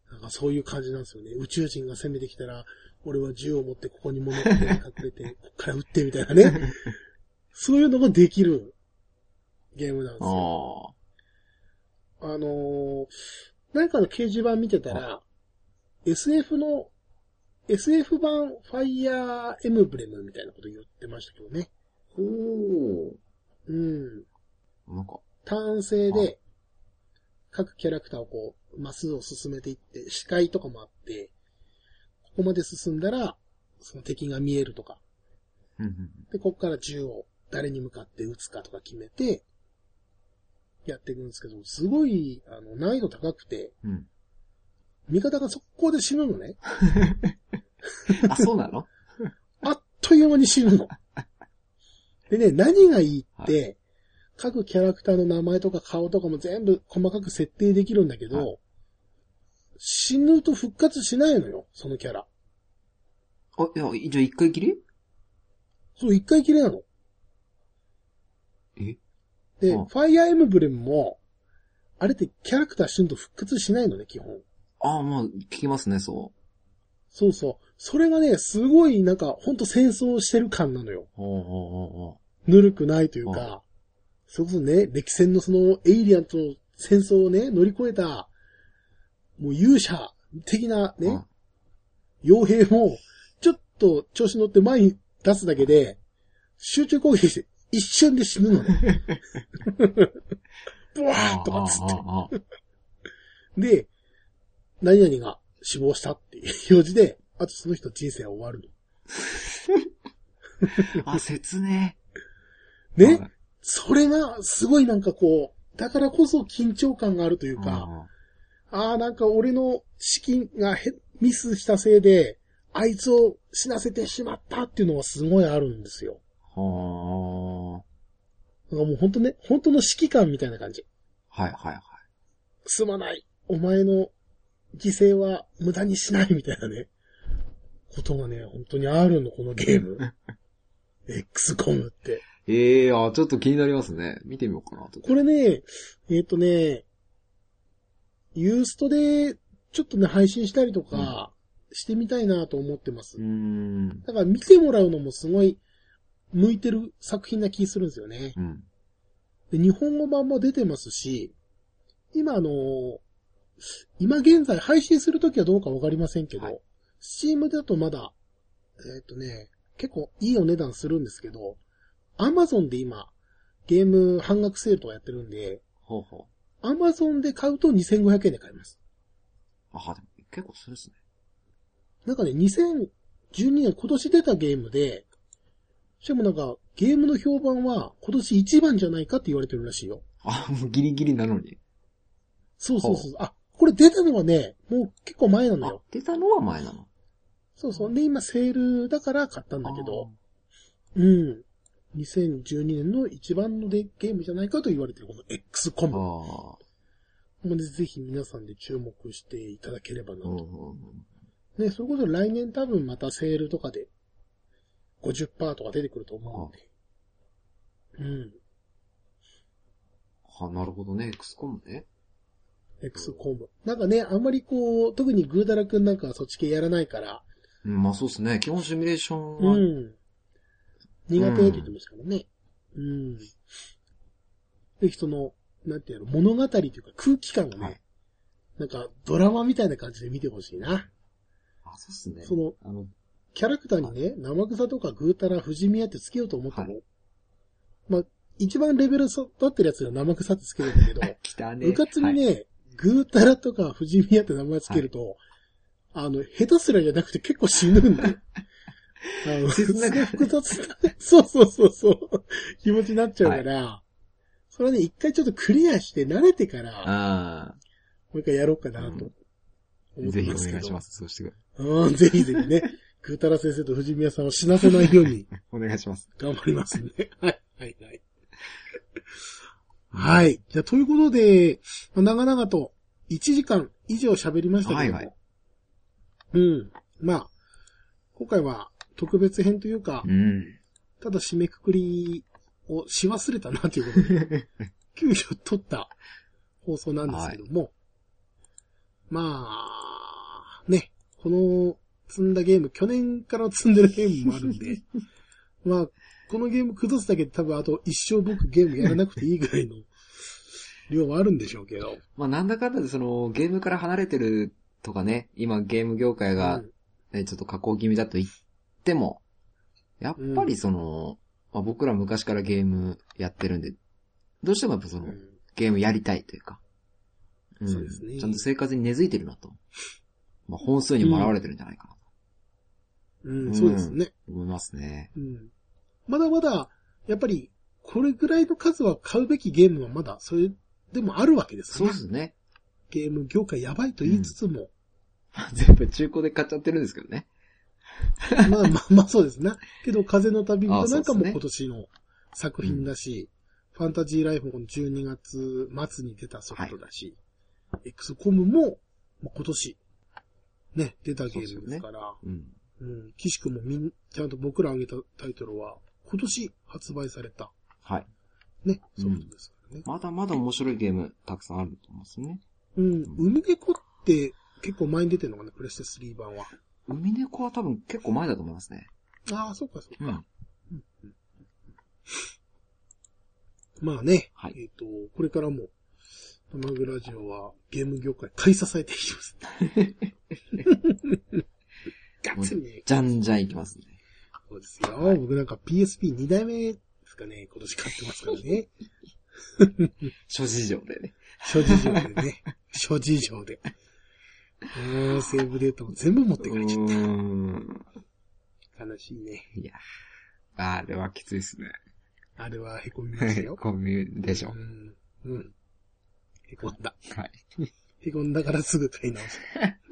なんかそういう感じなんですよね。宇宙人が攻めてきたら、俺は銃を持ってここに物を隠れて、こっから撃ってみたいなね。そういうのができるゲームなんですよ。ああのー、何かの掲示板見てたら、エスエフ の、エスエフ 版ファイヤーエムブレムみたいなこと言ってましたけどね。 ほー。 うん。 なんか。 ターン制で、各キャラクターをこう、マスを進めていって、視界とかもあって、ここまで進んだら、その敵が見えるとか。で、ここから銃を誰に向かって撃つかとか決めて、やっていくんですけど、すごい、あの、難易度高くて、うん、味方が速攻で死ぬのね。 あ、そうなの？ あっという間に死ぬの。でね、何がいいって、はい、各キャラクターの名前とか顔とかも全部細かく設定できるんだけど、はい、死ぬと復活しないのよ、そのキャラ。 あ、いや、じゃあ一回きり？ そう、一回きりなの。 え？ で、ファイアーエムブレムも、あれってキャラクター死ぬと復活しないのね、基本。 ああ、まあ、聞きますね、そう。 そうそう。それがね、すごいなんか、ほんと戦争してる感なのよ。 ほうほうほうほぬるくないといううか、それこそね、歴戦のそのエイリアンとの戦争をね、乗り越えた、もう勇者的なう。 ね、傭兵も、ちょっと調子乗って前に出すだけで、集中攻撃して一瞬で死ぬのね。ブワーッとかつって。で、何々が死亡したっていう表示で、あとその人人生は終わるの。あ、切ね。 ね、はい、それがすごいなんかこう、だからこそ緊張感があるというか、ああ、なんか俺の資金がミスしたせいで、あいつを死なせてしまったっていうのがすごいあるんですよ。 はあ。なんかもう本当ね、本当の指揮官みたいな感じ。 はいはいはい。 すまない。お前の犠牲は無駄にしないみたいなね。ことがね、本当にあるの、このゲーム。エックスコム って。 ええー、あ、ちょっと気になりますね。見てみようかなと。 これね、えっ、ー、とね、ユーストでちょっとね、配信したりとか、してみたいなと思ってます。 うん。 だから見てもらうのもすごい、向いてる作品な気するんですよね。 うん。 で、日本語版も出てますし、今あの、今現在配信するときはどうかわかりませんけど、はい、Steam だとまだ、えっ、ー、とね、結構いいお値段するんですけど、Amazon で今、ゲーム半額セールとかやってるんで、 ほうほう Amazon で買うとにせんごひゃくえんで買えます。 あ、でも結構するですね。 なんかね、にせんじゅうにねん今年出たゲームで、しかもなんか、ゲームの評判は今年一番じゃないかって言われてるらしいよ。 あ、もうギリギリなのに。 そうそうそう。あ、これ出たのはね、もう結構前なのよ。 出たのは前なの。 そうそう。で、今セールだから買ったんだけど、うん。にせんじゅうにねんの一番のゲームじゃないかと言われてるこの エックスコム。もうね、ぜひ皆さんで注目していただければなと。ね、それこそ来年多分またセールとかで ごじゅっパーセント とか出てくると思うんで。うん。 は、なるほどね。エックスコム ね。 エックスコム。なんかね、あんまりこう、特にグーダラくんなんかはそっち系やらないから。 うん、まあそうですね。基本シミュレーションは。 うん。苦手って言ってましたからね。うん。で、その、なんていうの、物語というか空気感がね、はい、なんかドラマみたいな感じで見てほしいな。 あ、そうっすね。 その、あのキャラクターにね、はい、生草とかグータラ、富士宮ってつけようと思っても、はい、まあ、一番レベル取ってるやつが生草ってつけるんだけど、 来たね。 部活にね、はい、グータラとか富士宮って名前つけると、はい、あの、下手すらじゃなくて結構死ぬんで。あの、すごい複雑な、そうそうそうそう、気持ちになっちゃうから、はい、それはね、一回ちょっとクリアして慣れてから、 あもう一回やろうかなと思ってますけど。 ぜひお願いします。そうしてくれ。うん、ぜひぜひね、グータラ先生と藤宮さんを死なせないように。 お願いします。 頑張りますね。はい、はい、はい。はい。じゃあ、ということで、まあ、長々といちじかん以上喋りましたけども。はいはい。うん。まあ、今回は特別編というか、 うん、 ただ締めくくりをし忘れたなということで、急遽撮った放送なんですけども、はい、まあ、ね、この積んだゲーム、去年から積んでるゲームもあるんで、まあ、このゲーム崩すだけで多分あと一生僕ゲームやらなくていいぐらいの量はあるんでしょうけど。 まあなんだかんだでそのゲームから離れてるとかね、今ゲーム業界が、ね、ちょっと下降気味だと言っても、やっぱりその、まあ、僕ら昔からゲームやってるんで、どうしてもやっぱその、うん、ゲームやりたいというか、うん、そうですね。ちゃんと生活に根付いてるなと。まあ本数にも表れてるんじゃないかなと。 うん、うん、そうですね。 思いますね。 うん。まだまだ、やっぱり、これぐらいの数は買うべきゲームはまだ、それでもあるわけですね。そうですね。 ゲーム業界やばいと言いつつも。 うん、全部中古で買っちゃってるんですけどね。 まあまあまあそうですね。けど、風の旅人なんかも今年の作品だし、ね、ファンタジーライフもじゅうにがつ末に出たソフトだし、はい、エックスコムも今年、ね、出たゲームですから、うね、うん。うん。岸君もみん、ちゃんと僕ら挙げたタイトルは、今年発売された。 はい。 ね、ソフトですからね、 うん。まだまだ面白いゲームたくさんあると思いますね。 うん。うん、海猫って結構前に出てるのかな、プレステスリー版は。 海猫は多分結構前だと思いますね。 ああ、そうかそうか。 うんうんうん、まあね、 はい、 えっ、ー、と、これからも、生グラジオはゲーム業界買い支えていきます。ガッツリね。 じゃんじゃんいきますね。 そうですよ。はい、僕なんか ピーエスピーに 代目ですかね、今年買ってますからね。 諸事情でね。 諸事情でね。諸事情で。もうセーブデータも全部持ってかれちゃった。悲しいね。 いや、あれはきついですね。 あれは凹みましたよ。 凹みでしょ。 うん。うん。凹んだ。 はい。 凹んだからすぐ買い直す。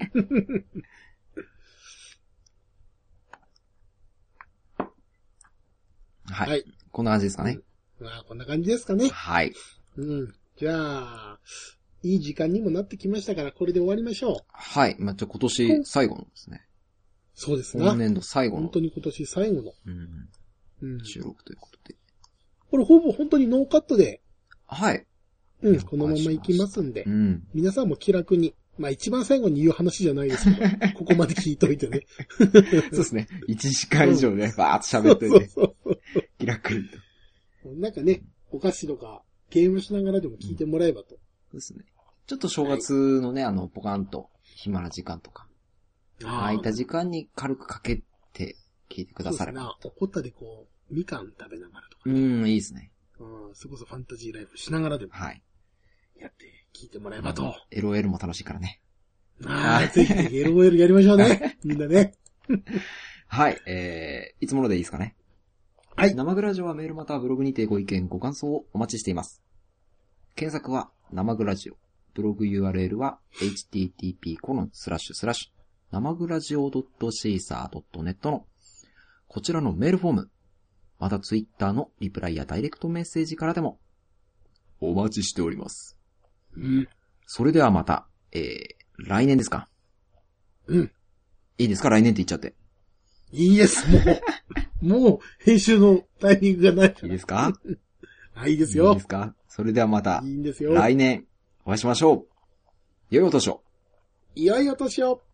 はい。はい。こんな感じですかね。 うん、まあ、こんな感じですかね。 はい。 うん。じゃあ、いい時間にもなってきましたから、これで終わりましょう。 はい。まあ、じゃあ今年最後のですね。 そうですね。 今年度最後の。 本当に今年最後の。 うん。うん。収録ということで。 これほぼ本当にノーカットで。 はい。 うん、このまま行きますんで。 うん。 皆さんも気楽に。まあ一番最後に言う話じゃないですけど、ここまで聞いといてね。 そうですね。いちじかん以上ね、バーッと喋っといて。そうそうそう。気楽にと。 なんかね、お菓子とかゲームしながらでも聞いてもらえばと。うん、 そうですね。ちょっと正月のね、はい、あの、ポカンと暇な時間とか。空いた時間に軽くかけて聞いてくだされば。 そうですね。おこったでこう、みかん食べながらとか、 ね。うん、いいですね。 うん、それこそファンタジーライフしながらでも。 はい。 やって聞いてもらえばと。 エルオーエル も楽しいからね。 ああ、ぜひ エルオーエル やりましょうね。みんなね。 はい、えー、いつものでいいですかね。はい。生グラジオはメールまたはブログにてご意見ご感想をお待ちしています。検索は生グラジオ。ブログ ユーアールエル は エイチティーティーピーコロンスラッシュスラッシュ生グラジオ .シーサー ドットネット のこちらのメールフォーム、またツイッターのリプライやダイレクトメッセージからでもお待ちしております。 うん。 それではまた、えー、来年ですか？ うん。 いいですか？来年って言っちゃって。 いいです、もう。もう、編集のタイミングがない。 いいですか？ はい、いいですよ。 いいですか？それではまた、 いいんですよ。 来年、お会いしましょう。良いお年を。 良いお年を。